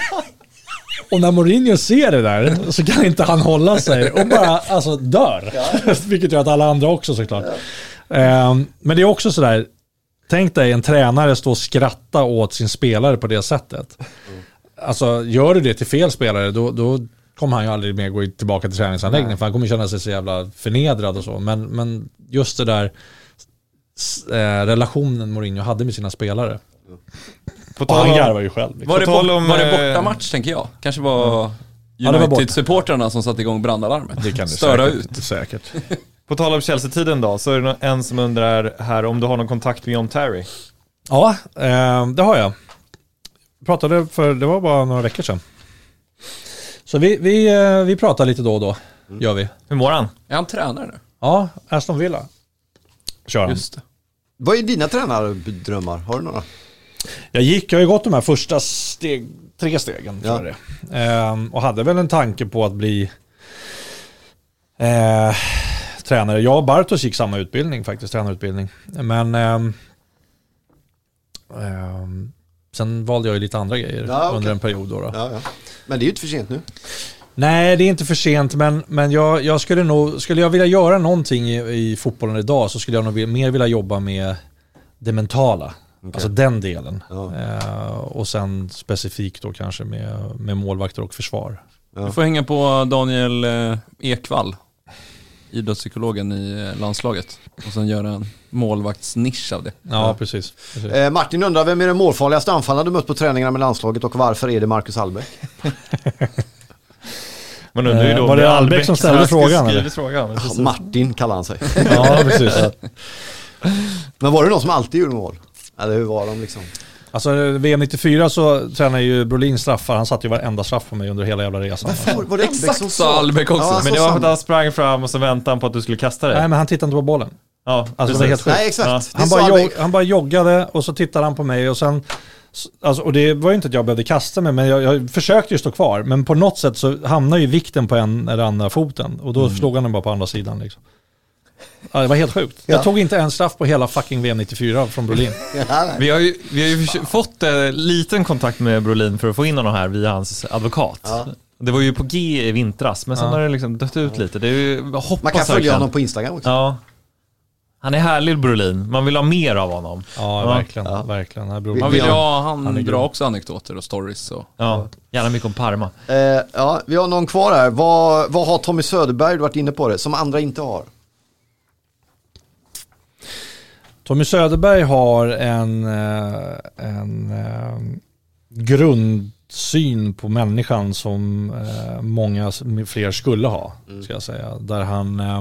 Och när Mourinho ser det där så kan inte han hålla sig och bara alltså, dör. Ja. Vilket gör att alla andra också såklart. Ja. Um, men det är också så där, tänk dig en tränare stå och skratta åt sin spelare på det sättet. Mm. Alltså gör du det till fel spelare då, då kommer han ju aldrig mer gå tillbaka till träningsanläggningen. Nej. För han kommer känna sig så jävla förnedrad och så. Men, men just det där eh, relationen Mourinho hade med sina spelare. På tal om, han garvar ju själv. Liksom. Var, det bo- om, var det borta match tänker jag? Kanske var ja. United-supportrarna som satte igång brandalarmet. Det kan det störa säkert, ut. Säkert. På tal om Chelsea-tiden då, så är det en som undrar här om du har någon kontakt med John Terry. Ja, eh, det har jag. Pratade för, det var bara några veckor sedan. Så vi, vi, vi pratar lite då och då, mm. gör vi. Hur mår han? Är han tränare nu? Ja, Aston Villa. Kör han. Just det. Vad är dina tränardrömmar? Har du några? Jag gick, jag har ju gått de här första steg, tre stegen tror jag det. Ehm, och hade väl en tanke på att bli eh, tränare. Jag och Bartos gick samma utbildning faktiskt, tränarutbildning. Men ehm, ehm, sen valde jag ju lite andra grejer ja, okay. under en period då. då. Ja, ja. Men det är ju inte för sent nu. Nej, det är inte för sent, men, men jag, jag skulle nog, skulle jag vilja göra någonting i, i fotbollen idag så skulle jag nog mer vilja jobba med det mentala. Okay. Alltså den delen. Ja. Eh, och sen specifikt då kanske med, med målvakter och försvar. Ja. Du får hänga på Daniel eh, Ekvall, idrottspsykologen i landslaget. Och sen göra en målvaktsnisch av det. Ja, ja. Precis. precis. Eh, Martin undrar, vem är den målfarligaste anfallaren du mött på träningarna med landslaget och varför är det Marcus Albeck? Men nu, nu eh, var det Albeck som ställde frågan? Eller? frågan ja, Martin kallar han sig. Ja, precis. Men var det någon som alltid gjorde mål? Eller hur var de liksom? Alltså V M nittiofyra så tränade ju Brolin straffar. Han satt ju varenda straff på mig under hela jävla resan. Varför var det exakt som sa Albeck också? Ja, men det var för att han sprang fram och så väntade han på att du skulle kasta dig. Nej, men han tittade inte på bollen. Ja, alltså det var helt sjukt. Nej, exakt. Ja. Han, bara jog- han bara joggade och så tittade han på mig och sen Alltså, och det var ju inte att jag behövde kasta mig, men jag, jag försökte ju stå kvar. Men på något sätt så hamnar ju vikten på en eller andra foten. Och då mm. slog han den bara på andra sidan liksom. Ja, det var helt sjukt. Ja. Jag tog inte en straff på hela fucking V M nittiofyra från Brolin. vi har ju, vi har ju fått eh, liten kontakt med Brolin för att få in honom här via hans advokat. Ja. Det var ju på G i vintras, men sen ja. har det liksom dött ut lite. Det är ju, hoppas man kan följa honom på Instagram också. Ja. Han är härlig, Brolin. Man vill ha mer av honom. Ja, ja. verkligen. Ja. verkligen. Man vill ju ha, han, han drar också anekdoter och stories. Och. Ja, gärna mycket om Parma. Eh, ja, vi har någon kvar här. Vad, vad har Tommy Söderberg varit inne på det, som andra inte har? Tommy Söderberg har en, en, en grundsyn på människan som många fler skulle ha, mm. ska jag säga. Där han eh,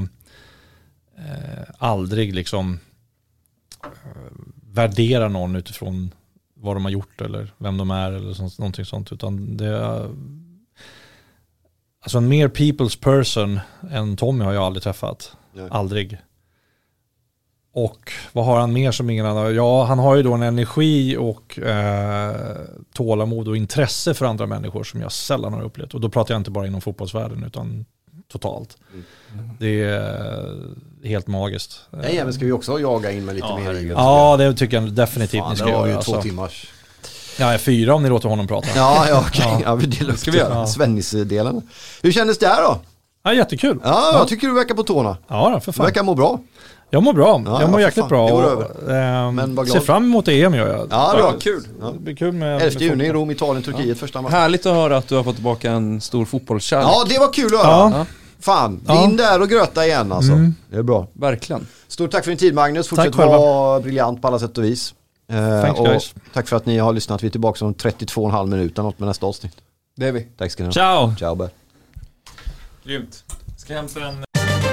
aldrig liksom eh, värderar någon utifrån vad de har gjort eller vem de är eller sånt, någonting sånt. Utan det är, alltså en mer people's person än Tommy har jag aldrig träffat. Nej. Aldrig. Och vad har han mer som ingen annan? Ja, han har ju då en energi och eh, tålamod och intresse för andra människor som jag sällan har upplevt. Och då pratar jag inte bara inom fotbollsvärlden utan totalt. Mm. Det är helt magiskt. Nej, men ska vi också jaga in med lite ja, mer i? Ja, det tycker jag definitivt Fan, ni ska göra. Det var ju alltså. två timmars. Ja, fyra om ni låter honom prata. Ja, ja okej. Okay. Ja, vi delar upp ska vi göra. Ja. Svennis-delen. Hur kändes det här då? Ja, jättekul. Ja, jag tycker du verkar på tårna. Ja, för fan. Du verkar må bra. Jag mår bra. Ja, jag mår ja, jäkligt bra. Och, eh, Men ser fram emot E M gör jag. Ja, det var kul. Ja. Det blir kul med elfte juni, Rom, Italien, Turkiet, ja. första matchen. Härligt att höra att du har fått tillbaka en stor fotbollskärlek. Ja, det var kul att höra. Ja. Fan, ja. in där och gröta igen alltså. Mm. Det är bra. Verkligen. Stort tack för din tid, Magnus. Fortsätt vara briljant på alla sätt och vis. Eh, Thanks, och guys. Tack för att ni har lyssnat. Vi är tillbaka om trettiotvå och en halv minuter något med nästa avsnitt. Det är vi. Tack ska ni ha. Ciao. Ciao, bye. Grymt. Ska jag hämta en...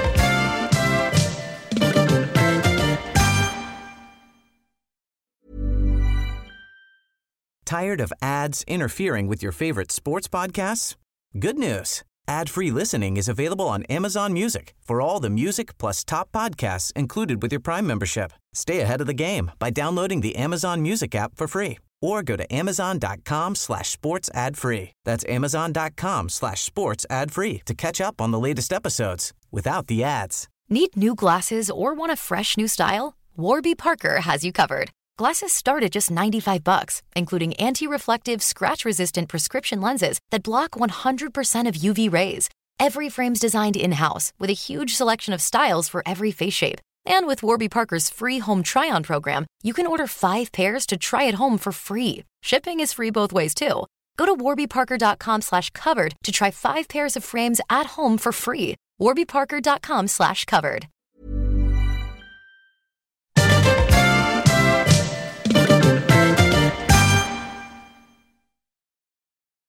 Tired of ads interfering with your favorite sports podcasts? Good news. Ad-free listening is available on Amazon Music for all the music plus top podcasts included with your Prime membership. Stay ahead of the game by downloading the Amazon Music app for free or go to amazon.com slash sports ad free. That's amazon.com slash sports ad free to catch up on the latest episodes without the ads. Need new glasses or want a fresh new style? Warby Parker has you covered. Glasses start at just ninety-five bucks, including anti-reflective, scratch-resistant prescription lenses that block one hundred percent of U V rays. Every frame's designed in-house with a huge selection of styles for every face shape. And with Warby Parker's free home try-on program, you can order five pairs to try at home for free. Shipping is free both ways, too. Go to warbyparker.com slash covered to try five pairs of frames at home for free. warbyparker.com slash covered.